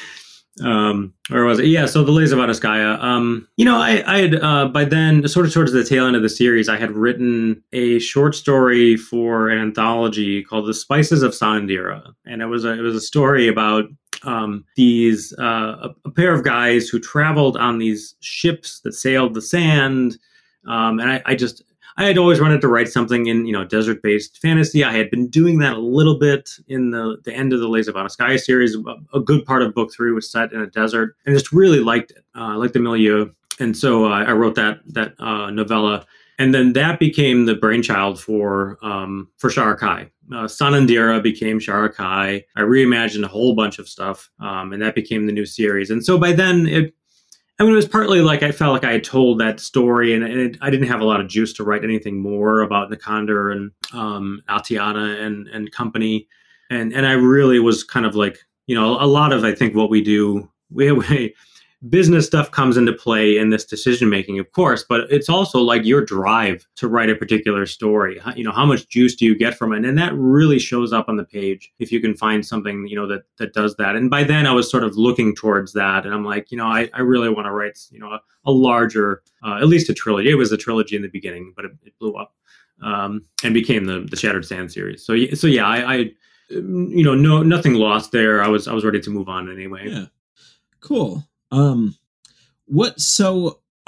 S5: Um, or was it? Yeah. So the Lays of Anaskaya, um, you know, I, I had, uh, by then sort of towards the tail end of the series, I had written a short story for an anthology called The Spices of Sanandira. And it was a, it was a story about, um, these, uh, a, a pair of guys who traveled on these ships that sailed the sand. Um, and I, I just, I had always wanted to write something in, you know, desert-based fantasy. I had been doing that a little bit in the, the end of the Lays of Anaskaya series. A, a good part of book three was set in a desert, and just really liked it. Uh, I liked the milieu, and so uh, I wrote that that uh, novella, and then that became the brainchild for um, for Sharakai. Uh, Sanandira became Sharakai. I reimagined a whole bunch of stuff, um, and that became the new series. And so by then, it. I mean, it was partly like I felt like I had told that story, and, and it, I didn't have a lot of juice to write anything more about Nikander and um, Altiana and and company, and and I really was kind of like, you know, a lot of I think what we do, we, we business stuff comes into play in this decision making, of course, but it's also like your drive to write a particular story. How, you know, how much juice do you get from it, and that really shows up on the page if you can find something, you know, that that does that. And by then, I was sort of looking towards that, and I'm like, you know, I, I really want to write, you know, a, a larger, uh, at least a trilogy. It was a trilogy in the beginning, but it, it blew up um, and became the the Shattered Sand series. So so yeah, I, I you know, no nothing lost there. I was I was ready to move on anyway.
S4: Yeah, cool. Um, what, so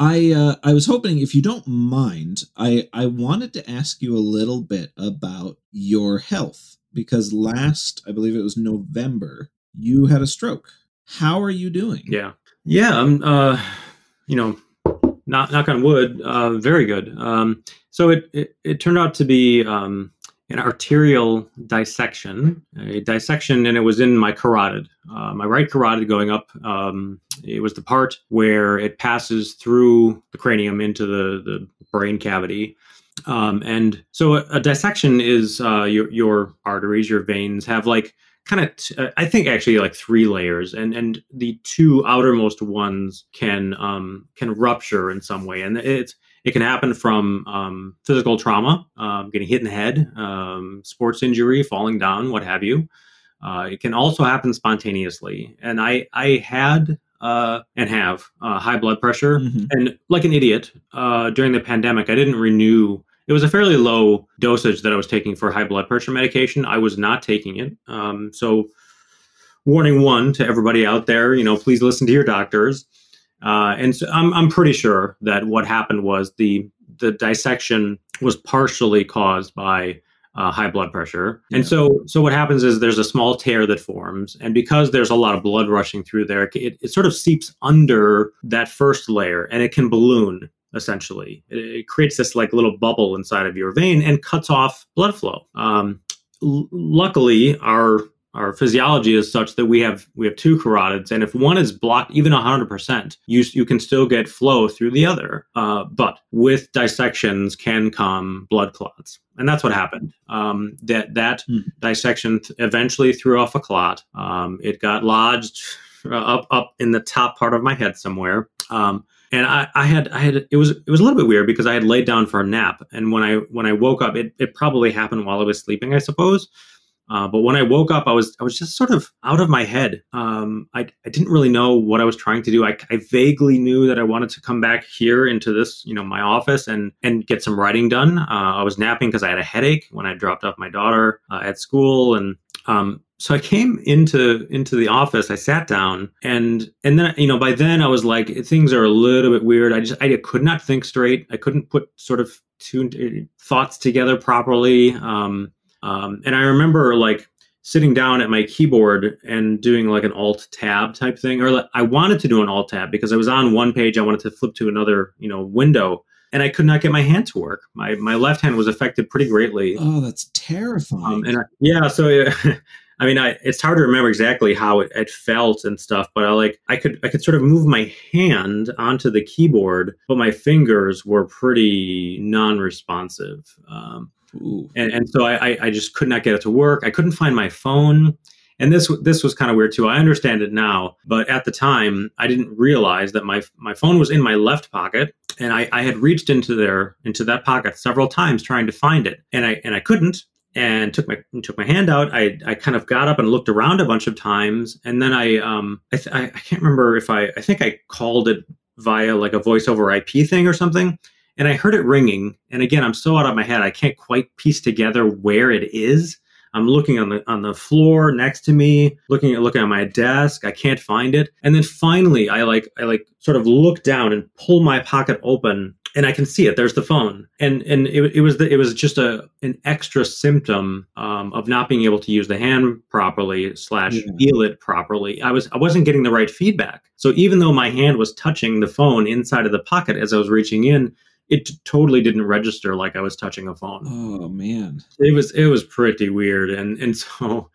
S4: I uh, I was hoping, if you don't mind, I, I wanted to ask you a little bit about your health, because last, I believe it was November, you had a stroke. How are you doing?
S5: Yeah. Yeah, I'm, uh, you know, knock, knock on wood, uh, very good. Um, so it, it, it turned out to be um, an arterial dissection, a dissection, and it was in my carotid, uh, my right carotid going up. Um, it was the part where it passes through the cranium into the, the brain cavity. Um, and so a, a dissection is uh, your, your arteries, your veins have like kind of, t- I think actually like three layers, and, and the two outermost ones can um, can rupture in some way. And it's It can happen from um, physical trauma, um, getting hit in the head, um, sports injury, falling down, what have you. Uh, it can also happen spontaneously. And I, I had uh, and have uh, high blood pressure. Mm-hmm. And like an idiot, uh, during the pandemic, I didn't renew. It was a fairly low dosage that I was taking for high blood pressure medication. I was not taking it. Um, so warning one to everybody out there, you know, please listen to your doctors. Uh, and so I'm I'm pretty sure that what happened was the the dissection was partially caused by uh, high blood pressure. Yeah. And so so what happens is there's a small tear that forms, and because there's a lot of blood rushing through there, it, it sort of seeps under that first layer, and it can balloon. Essentially, it, it creates this like little bubble inside of your vein and cuts off blood flow. Um, l- luckily, our Our physiology is such that we have we have two carotids, and if one is blocked, even one hundred percent, you you can still get flow through the other. Uh, but with dissections can come blood clots, and that's what happened. Um, that that mm. dissection th- eventually threw off a clot. Um, it got lodged uh, up up in the top part of my head somewhere. Um, And I, I had, I had, it was, it was a little bit weird because I had laid down for a nap, and when I, when I woke up, it, it probably happened while I was sleeping, I suppose. Uh, but when I woke up, I was, I was just sort of out of my head. Um, I, I didn't really know what I was trying to do. I, I vaguely knew that I wanted to come back here into this, you know, my office and, and get some writing done. Uh, I was napping because I had a headache when I dropped off my daughter uh, at school, and um, so I came into into the office. I sat down, and and then you know by then I was like, things are a little bit weird. I just I could not think straight. I couldn't put sort of two thoughts together properly. Um, um, and I remember like sitting down at my keyboard and doing like an alt tab type thing, or like, I wanted to do an alt tab because I was on one page. I wanted to flip to another you know window. And I could not get my hand to work. My my left hand was affected pretty greatly.
S4: Oh, that's terrifying.
S5: Um, and I, yeah, so it, I mean, I, it's hard to remember exactly how it, it felt and stuff, but I like I could I could sort of move my hand onto the keyboard, but my fingers were pretty non-responsive. Um, and and so I I just could not get it to work. I couldn't find my phone. And this this was kind of weird too. I understand it now, but at the time, I didn't realize that my my phone was in my left pocket, and I, I had reached into there into that pocket several times trying to find it, and I and I couldn't. And took my took my hand out. I I kind of got up and looked around a bunch of times, and then I um I th- I can't remember if I I think I called it via like a voice over I P thing or something, and I heard it ringing. And again, I'm so out of my head, I can't quite piece together where it is. I'm looking on the on the floor next to me, looking at looking at my desk. I can't find it. And then finally, I like I like sort of look down and pull my pocket open, and I can see it. There's the phone, and and it, it was the, it was just a an extra symptom um, of not being able to use the hand properly slash yeah. feel it properly. I was I wasn't getting the right feedback. So even though my hand was touching the phone inside of the pocket as I was reaching in, it totally didn't register like I was touching a phone.
S4: Oh man,
S5: it was it was pretty weird, and and so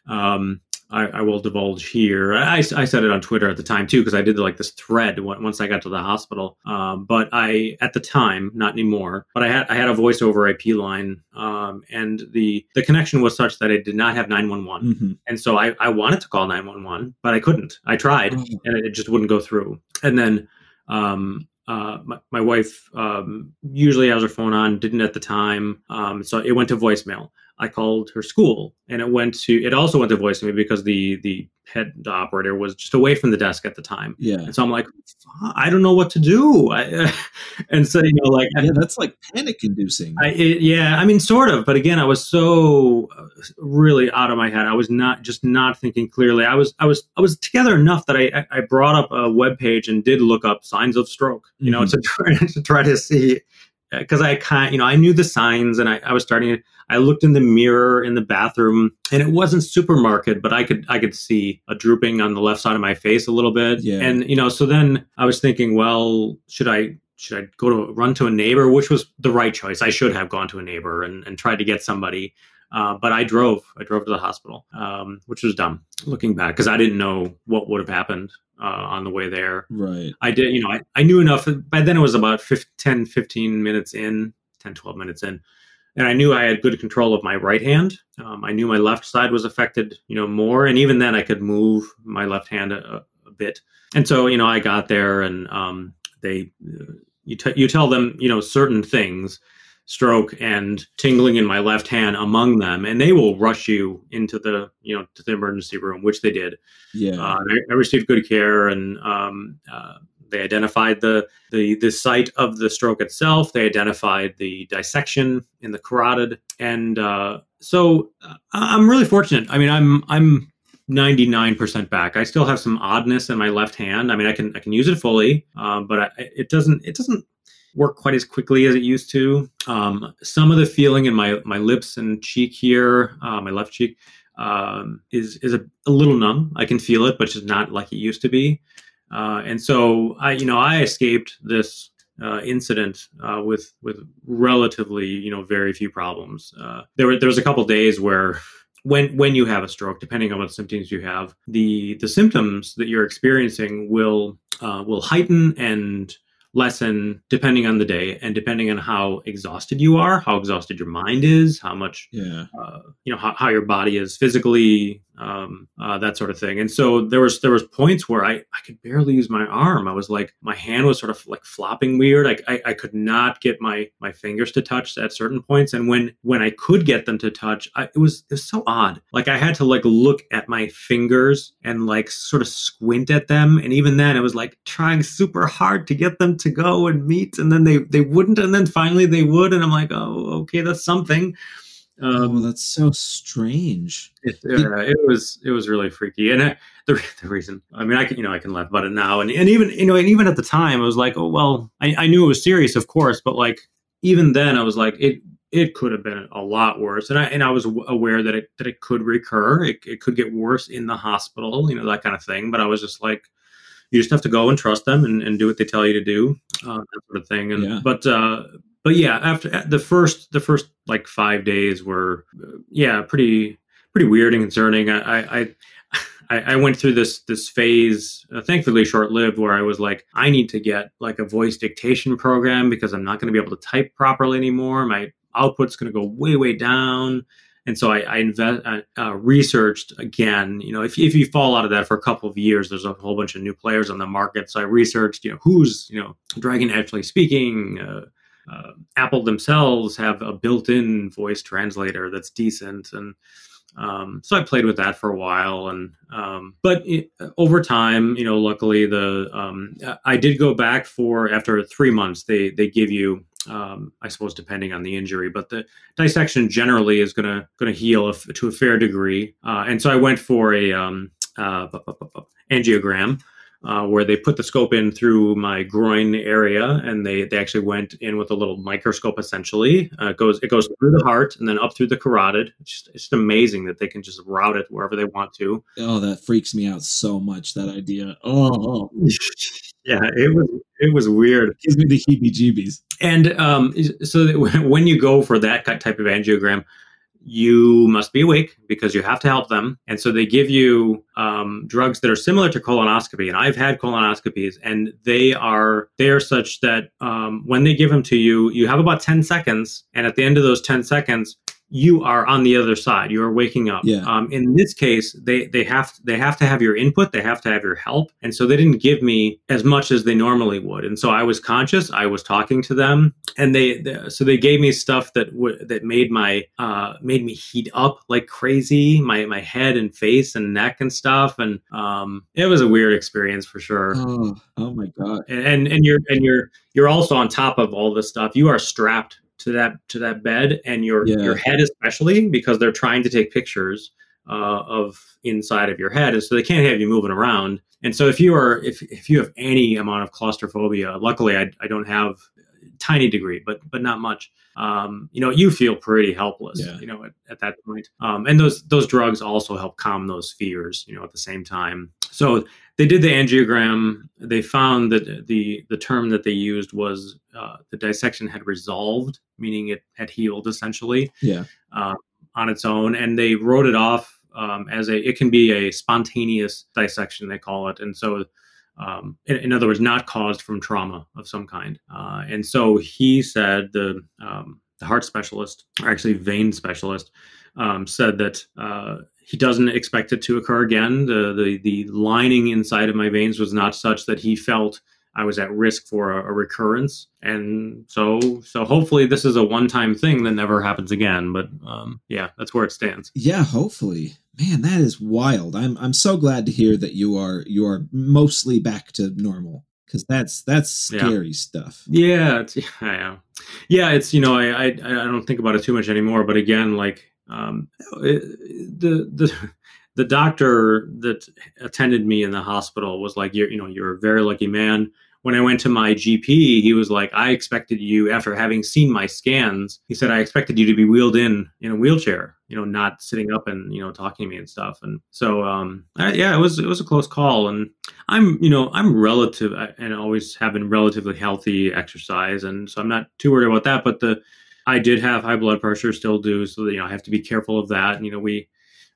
S5: um, I, I will divulge here. I, I said it on Twitter at the time too because I did like this thread once I got to the hospital. Um, but I at the time, not anymore. But I had I had a voice over I P line, um, and the the connection was such that it did not have nine one one, mm-hmm. and so I I wanted to call nine one one, but I couldn't. I tried, oh. and it just wouldn't go through. And then. Um, Uh, my, my wife um, usually has her phone on, didn't at the time. Um, so it went to voicemail. I called her school, and it went to, it also went to voicemail because the, the head operator was just away from the desk at the time.
S4: Yeah.
S5: And so I'm like, I don't know what to do. I, and so, you know, like,
S4: yeah, that's like panic inducing.
S5: I, it, yeah, I mean, sort of, but again, I was so really out of my head. I was not just not thinking clearly. I was, I was, I was together enough that I, I brought up a web page and did look up signs of stroke, you know, mm-hmm. to try to try to see, because I kind, you know, I knew the signs, and I, I was starting to, I looked in the mirror in the bathroom, and it wasn't super marked, but I could I could see a drooping on the left side of my face a little bit.
S4: Yeah.
S5: And, you know, so then I was thinking, well, should I should I go to run to a neighbor, which was the right choice. I should have gone to a neighbor and, and tried to get somebody. Uh, but I drove. I drove to the hospital, um, which was dumb looking back, because I didn't know what would have happened uh, on the way there.
S4: Right.
S5: I did, you know, I, I knew enough. By then it was about ten, fifteen minutes in, ten, twelve minutes in. And I knew I had good control of my right hand. Um, I knew my left side was affected, you know, more. And even then I could move my left hand a, a bit. And so, you know, I got there, and um, they, uh, you, t- you tell them, you know, certain things, stroke and tingling in my left hand among them, and they will rush you into the, you know, to the emergency room, which they did.
S4: Yeah.
S5: Uh, I, I received good care, and um, uh, they identified the, the the site of the stroke itself. They identified the dissection in the carotid, and uh, so uh, I'm really fortunate. I mean, I'm I'm ninety-nine percent back. I still have some oddness in my left hand. I mean, I can I can use it fully, uh, but I, it doesn't it doesn't. work quite as quickly as it used to. Um, some of the feeling in my my lips and cheek here, uh, my left cheek, um, is is a, a little numb. I can feel it, but it's not like it used to be. Uh, and so I, you know, I escaped this uh, incident uh, with with relatively, you know, very few problems. Uh, there were there was a couple days where, when when you have a stroke, depending on what symptoms you have, the the symptoms that you're experiencing will uh, will heighten and lessen depending on the day, and depending on how exhausted you are, how exhausted your mind is, how much,
S4: yeah,
S5: uh, you know, how, how your body is physically, um, uh, that sort of thing. And so there was there was points where I, I could barely use my arm. I was like, my hand was sort of like flopping weird. I, I I could not get my my fingers to touch at certain points. And when when I could get them to touch, I, it was it was so odd. Like I had to like look at my fingers and like sort of squint at them. And even then, it was like trying super hard to get them to go and meet, and then they they wouldn't, and then finally they would, and I'm like, oh, okay, that's something.
S4: Um, oh, that's so strange.
S5: It, uh, it was it was really freaky, and I, the the reason, I mean, I can you know I can laugh about it now, and and even you know, and even at the time, I was like, oh well, I, I knew it was serious, of course, but like even then, I was like, it it could have been a lot worse, and I and I was aware that it that it could recur, it it could get worse in the hospital, you know, that kind of thing. But I was just like, you just have to go and trust them and, and do what they tell you to do, uh, that sort of thing. And
S4: yeah.
S5: but uh, but yeah, after the first the first like five days were uh, yeah pretty pretty weird and concerning. I I I, I went through this this phase, uh, thankfully short lived, where I was like, I need to get like a voice dictation program because I'm not going to be able to type properly anymore. My output's going to go way way down. And so I, I invest, uh, uh, researched again, you know, if, if you fall out of that for a couple of years, there's a whole bunch of new players on the market. So I researched, you know, who's, you know, Dragon Actually Speaking, uh, uh, Apple themselves have a built-in voice translator that's decent. And um, so I played with that for a while. And, um, but it, over time, you know, luckily the, um, I did go back for, after three months, they, they give you, Um, I suppose depending on the injury, but the dissection generally is gonna gonna heal if, to a fair degree. Uh, and so I went for a um, uh, angiogram uh, where they put the scope in through my groin area, and they, they actually went in with a little microscope. Essentially, uh, it goes it goes through the heart and then up through the carotid. It's just, it's just amazing that they can just route it wherever they want to.
S4: Oh, that freaks me out so much. That idea. Oh,
S5: yeah, it was it was weird.
S4: It gives me the heebie-jeebies.
S5: And um, so that when you go for that type of angiogram, you must be awake because you have to help them. And so they give you um, drugs that are similar to colonoscopy. And I've had colonoscopies, and they are they are such that um, when they give them to you, you have about ten seconds. And at the end of those ten seconds, you are on the other side. You are waking up.
S4: Yeah.
S5: Um, in this case, they they have they have to have your input. They have to have your help. And so they didn't give me as much as they normally would. And so I was conscious. I was talking to them, and they, they so they gave me stuff that w- that made my uh, made me heat up like crazy. My my head and face and neck and stuff. And um, it was a weird experience for sure.
S4: Oh, oh my God.
S5: And, and and you're and you're you're also on top of all this stuff. You are strapped to that to that bed, and your
S4: Yeah.
S5: your head especially, because they're trying to take pictures uh, of inside of your head, and so they can't have you moving around. And so if you are if if you have any amount of claustrophobia, luckily I I don't have a tiny degree, but but not much. Um, you know, you feel pretty helpless,
S4: Yeah.
S5: you know, at, at that point. Um, and those those drugs also help calm those fears, you know, at the same time. So they did the angiogram. They found that the the term that they used was uh, the dissection had resolved, meaning it had healed essentially
S4: Yeah.
S5: uh, on its own. And they wrote it off um, as a, it can be a spontaneous dissection, they call it. And so, um, in, in other words, not caused from trauma of some kind. Uh, and so he said, the, um, the heart specialist, or actually vein specialist, um, said that uh, he doesn't expect it to occur again. The, the, the lining inside of my veins was not such that he felt I was at risk for a, a recurrence. And so, so hopefully this is a one-time thing that never happens again. But um, yeah, that's where it stands.
S4: Yeah, hopefully. Man, that is wild. I'm I'm so glad to hear that you are you are mostly back to normal, because that's that's scary
S5: Yeah.
S4: stuff.
S5: Yeah, it's, yeah, yeah. It's, you know, I, I I don't think about it too much anymore. But again, like um, it, the the the doctor that attended me in the hospital was like, you're, you know, you're a very lucky man. When I went to my G P, he was like, I expected you, after having seen my scans, he said, I expected you to be wheeled in in a wheelchair, you know, not sitting up and, you know, talking to me and stuff. And so, um, I, yeah, it was, it was a close call. And I'm, you know, I'm relative and always have been relatively healthy, exercise. And so I'm not too worried about that. But the, I did have high blood pressure, still do. So, that, you know, I have to be careful of that. And, you know, we,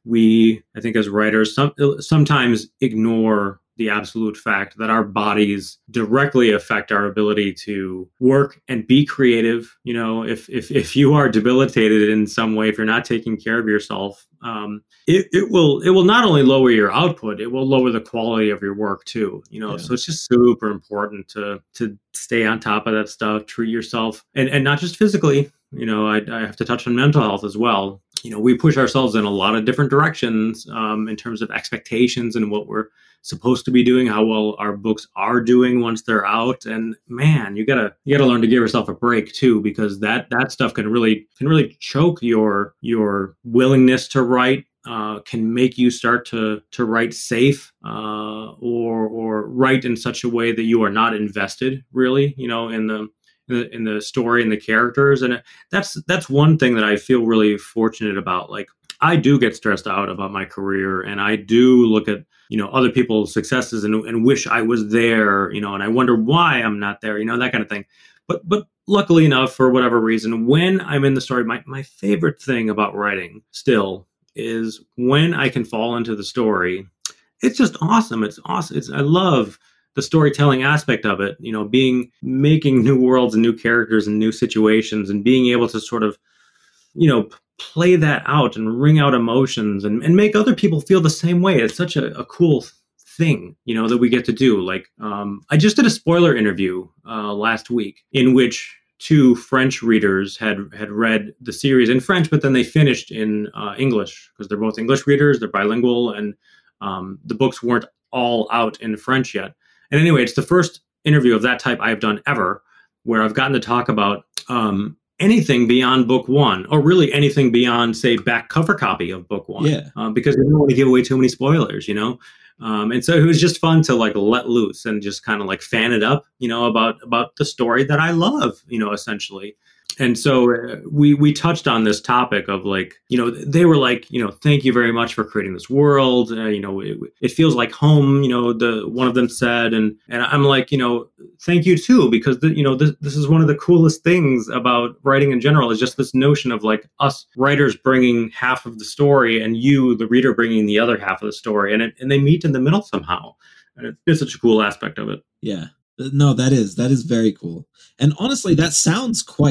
S5: we, I think as writers, some, sometimes ignore the absolute fact that our bodies directly affect our ability to work and be creative. You know, if if if you are debilitated in some way, if you're not taking care of yourself, um, it, it will it will not only lower your output, it will lower the quality of your work too. You know,
S4: Yeah.
S5: so it's just super important to to stay on top of that stuff, treat yourself, and and not just physically. You know, I, I have to touch on mental health as well. You know, we push ourselves in a lot of different directions um, in terms of expectations and what we're supposed to be doing, how well our books are doing once they're out. And man, you gotta you gotta learn to give yourself a break too, because that that stuff can really can really choke your your willingness to write. Uh, can make you start to to write safe uh, or or write in such a way that you are not invested really, you know, in the in the, in the story and the characters. And it, that's that's one thing that I feel really fortunate about. Like, I do get stressed out about my career, and I do look at, you know, other people's successes and, and wish I was there, you know, and I wonder why I'm not there, you know, that kind of thing. But but luckily enough, for whatever reason, when I'm in the story, my, my favorite thing about writing still is when I can fall into the story. It's just awesome. It's awesome. It's, I love the storytelling aspect of it, you know, being, making new worlds and new characters and new situations, and being able to sort of, you know, play that out and wring out emotions and, and make other people feel the same way. It's such a, a cool thing, you know, that we get to do. Like, um, I just did a spoiler interview uh, last week in which two French readers had had read the series in French, but then they finished in uh, English, because they're both English readers, they're bilingual, and um, the books weren't all out in French yet. And anyway, it's the first interview of that type I've done ever, where I've gotten to talk about um, anything beyond book one, or really anything beyond, say, back cover copy of book one.
S4: Yeah.
S5: Um, because I don't want to give away too many spoilers, you know? Um, and so it was just fun to like let loose and just kind of like fan it up, you know, about, about the story that I love, you know, essentially. And so uh, we we touched on this topic of like, you know, they were like, you know, thank you very much for creating this world. Uh, you know, it, it feels like home, you know, the one of them said. And and I'm like, you know, thank you, too, because, the, you know, this, this is one of the coolest things about writing in general, is just this notion of like us writers bringing half of the story and you, the reader, bringing the other half of the story. And, it, and they meet in the middle somehow. And it, it's such a cool aspect of it.
S4: Yeah. No, that is that is very cool. And honestly, that sounds quite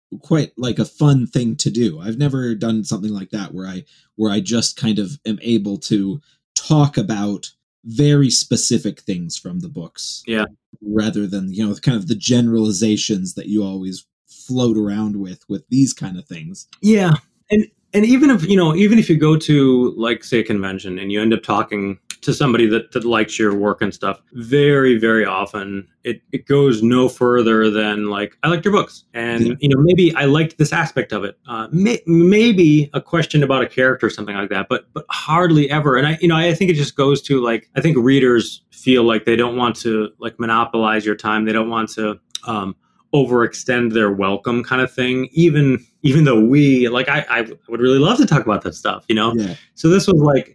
S4: quite like a fun thing to do. I've never done something like that where I where I just kind of am able to talk about very specific things from the books.
S5: Yeah.
S4: Rather than, you know, kind of the generalizations that you always float around with with these kind of things.
S5: Yeah. And and even if, you know, even if you go to like say a convention and you end up talking to somebody that, that likes your work and stuff, very, very often it, it goes no further than like, I liked your books. And, yeah. you know, maybe I liked this aspect of it. Uh, may, maybe a question about a character or something like that, but but hardly ever. And I, you know, I think it just goes to like, I think readers feel like they don't want to like monopolize your time. They don't want to um, overextend their welcome kind of thing. Even, even though we like, I, I would really love to talk about that stuff, you know?
S4: Yeah.
S5: So this was like,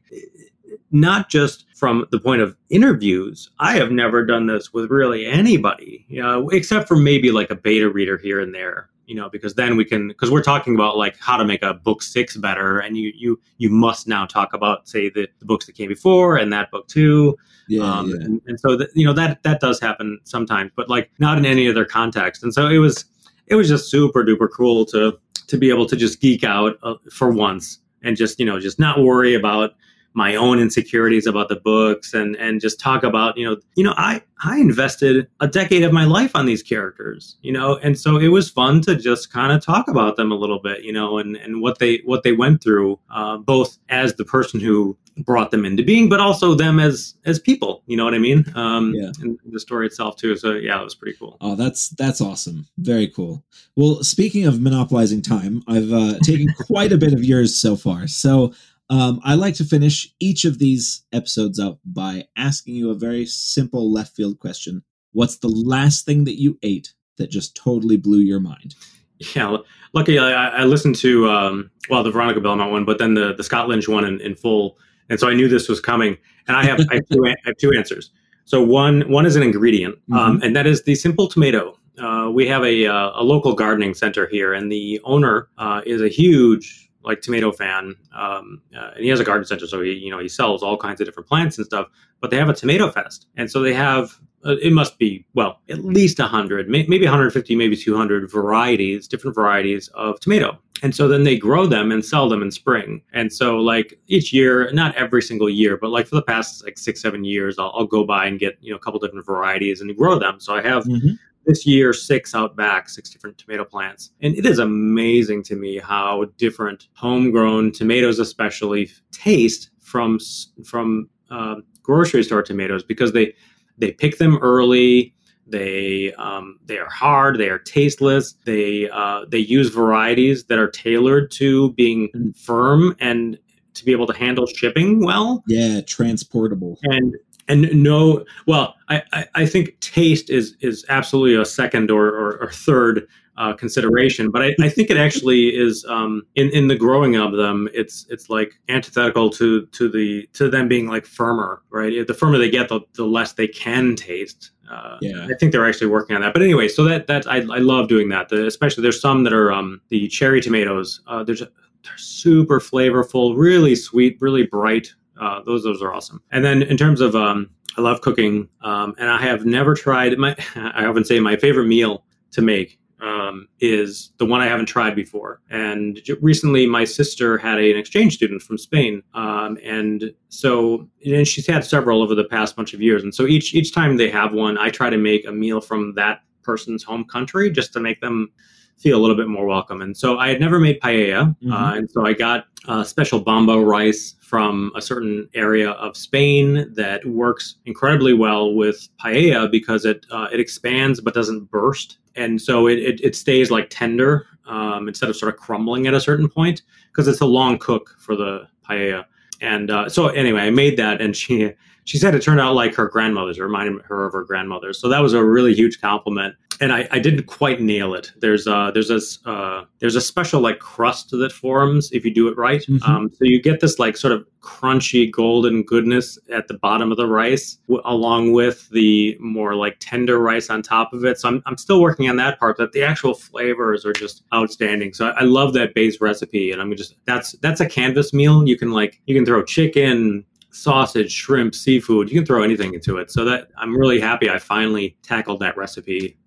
S5: not just from the point of interviews. I have never done this with really anybody, you know, except for maybe like a beta reader here and there, you know, because then we can, because we're talking about like how to make a book six better. And you you you must now talk about, say, the, the books that came before and that book too.
S4: Yeah,
S5: um,
S4: yeah.
S5: And, and so, that, you know, that that does happen sometimes, but like not in any other context. And so it was it was just super duper cool to to be able to just geek out uh, for once and just, you know, just not worry about my own insecurities about the books and, and just talk about, you know, you know, I, I invested a decade of my life on these characters, you know, and so it was fun to just kind of talk about them a little bit, you know, and, and what they, what they went through, uh, both as the person who brought them into being, but also them as, as people, you know what I mean? Um,
S4: yeah.
S5: And the story itself too. So yeah, it was pretty cool.
S4: Oh, that's, that's awesome. Very cool. Well, speaking of monopolizing time, I've uh, taken quite a bit of yours so far. So Um, I like to finish each of these episodes up by asking you a very simple left field question. What's the last thing that you ate that just totally blew your mind?
S5: Yeah, luckily I, I listened to, um, well, the Veronica Belmont one, but then the, the Scott Lynch one in, in full. And so I knew this was coming. And I have, I have, two, I have two answers. So one one is an ingredient, um, mm-hmm. and that is the simple tomato. Uh, we have a, uh, a local gardening center here, and the owner uh, is a huge like tomato fan, um, uh, and he has a garden center, so he, you know, he sells all kinds of different plants and stuff. But they have a tomato fest, and so they have uh, it must be well at least a hundred, may, maybe one hundred fifty, maybe two hundred varieties, different varieties of tomato. And so then they grow them and sell them in spring. And so like each year, not every single year, but like for the past like six, seven years, I'll, I'll go by and get, you know, a couple different varieties and grow them. So I have. Mm-hmm. This year, six out back, six different tomato plants. And it is amazing to me how different homegrown tomatoes especially taste from from uh, grocery store tomatoes, because they they pick them early. They um, they are hard. They are tasteless. They uh, they use varieties that are tailored to being firm and to be able to handle shipping well.
S4: Yeah, transportable.
S5: And And no, well, I, I, I think taste is is absolutely a second or, or, or third uh, consideration, but I, I think it actually is um, in in the growing of them. It's it's like antithetical to to the to them being like firmer, right? The firmer they get, the, the less they can taste. Uh, yeah. I think they're actually working on that. But anyway, so that that I I love doing that. The, especially there's some that are um, the cherry tomatoes. Uh, they're just, they're super flavorful, really sweet, really bright. Uh, those those are awesome. And then in terms of, um, I love cooking, um, and I have never tried my. I often say my favorite meal to make um, is the one I haven't tried before. And recently, my sister had a, an exchange student from Spain, um, and so and she's had several over the past bunch of years. And so each each time they have one, I try to make a meal from that person's home country just to make them feel a little bit more welcome. And so I had never made paella. Mm-hmm. Uh, and so I got uh, special bombo rice from a certain area of Spain that works incredibly well with paella because it uh, it expands but doesn't burst. And so it, it, it stays like tender um, instead of sort of crumbling at a certain point, because it's a long cook for the paella. And uh, so anyway, I made that, and she she said it turned out like her grandmother's, it reminded her of her grandmother's. So that was a really huge compliment. And I, I didn't quite nail it. There's a, there's a, uh, there's a special like crust that forms if you do it right. Mm-hmm. Um, so you get this like sort of crunchy golden goodness at the bottom of the rice, w- along with the more like tender rice on top of it. So I'm I'm still working on that part, but the actual flavors are just outstanding. So I, I love that base recipe, and I'm just that's that's a canvas meal. You can like you can throw chicken, sausage, shrimp, seafood. You can throw anything into it. So that I'm really happy I finally tackled that recipe.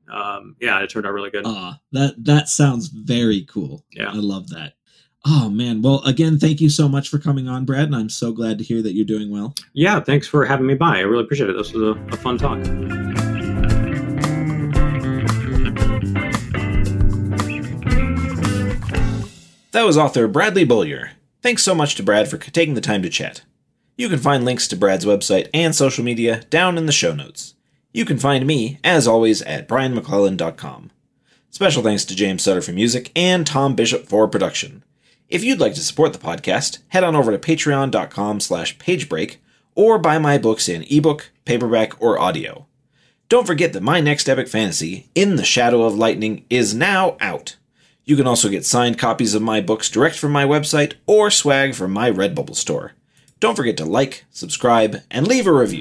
S5: um, yeah, it turned out really good.
S4: Ah, that that sounds very cool.
S5: Yeah.
S4: I love that. Oh man. Well, again, thank you so much for coming on, Brad, and I'm so glad to hear that you're doing well.
S5: Yeah, thanks for having me by. I really appreciate it. This was a, a fun talk.
S3: That was author Bradley Beaulieu. Thanks so much to Brad for taking the time to chat. You can find links to Brad's website and social media down in the show notes. You can find me, as always, at brian mcclellan dot com. Special thanks to James Sutter for music and Tom Bishop for production. If you'd like to support the podcast, head on over to patreon dot com slash pagebreak or buy my books in ebook, paperback, or audio. Don't forget that my next epic fantasy, In the Shadow of Lightning, is now out. You can also get signed copies of my books direct from my website or swag from my Redbubble store. Don't forget to like, subscribe, and leave a review.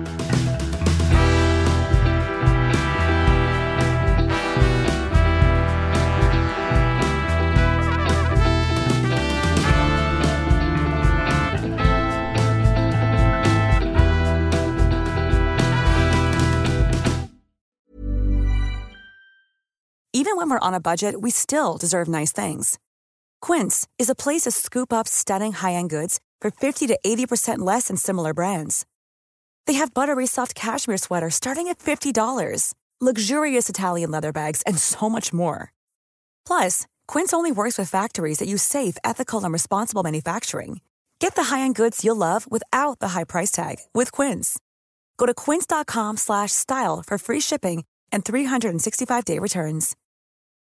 S8: Even when we're on a budget, we still deserve nice things. Quince is a place to scoop up stunning high-end goods for fifty to eighty percent less than similar brands. They have buttery soft cashmere sweaters starting at fifty dollars, luxurious Italian leather bags, and so much more. Plus, Quince only works with factories that use safe, ethical, and responsible manufacturing. Get the high-end goods you'll love without the high price tag with Quince. Go to quince dot com slash style for free shipping and three sixty-five day returns.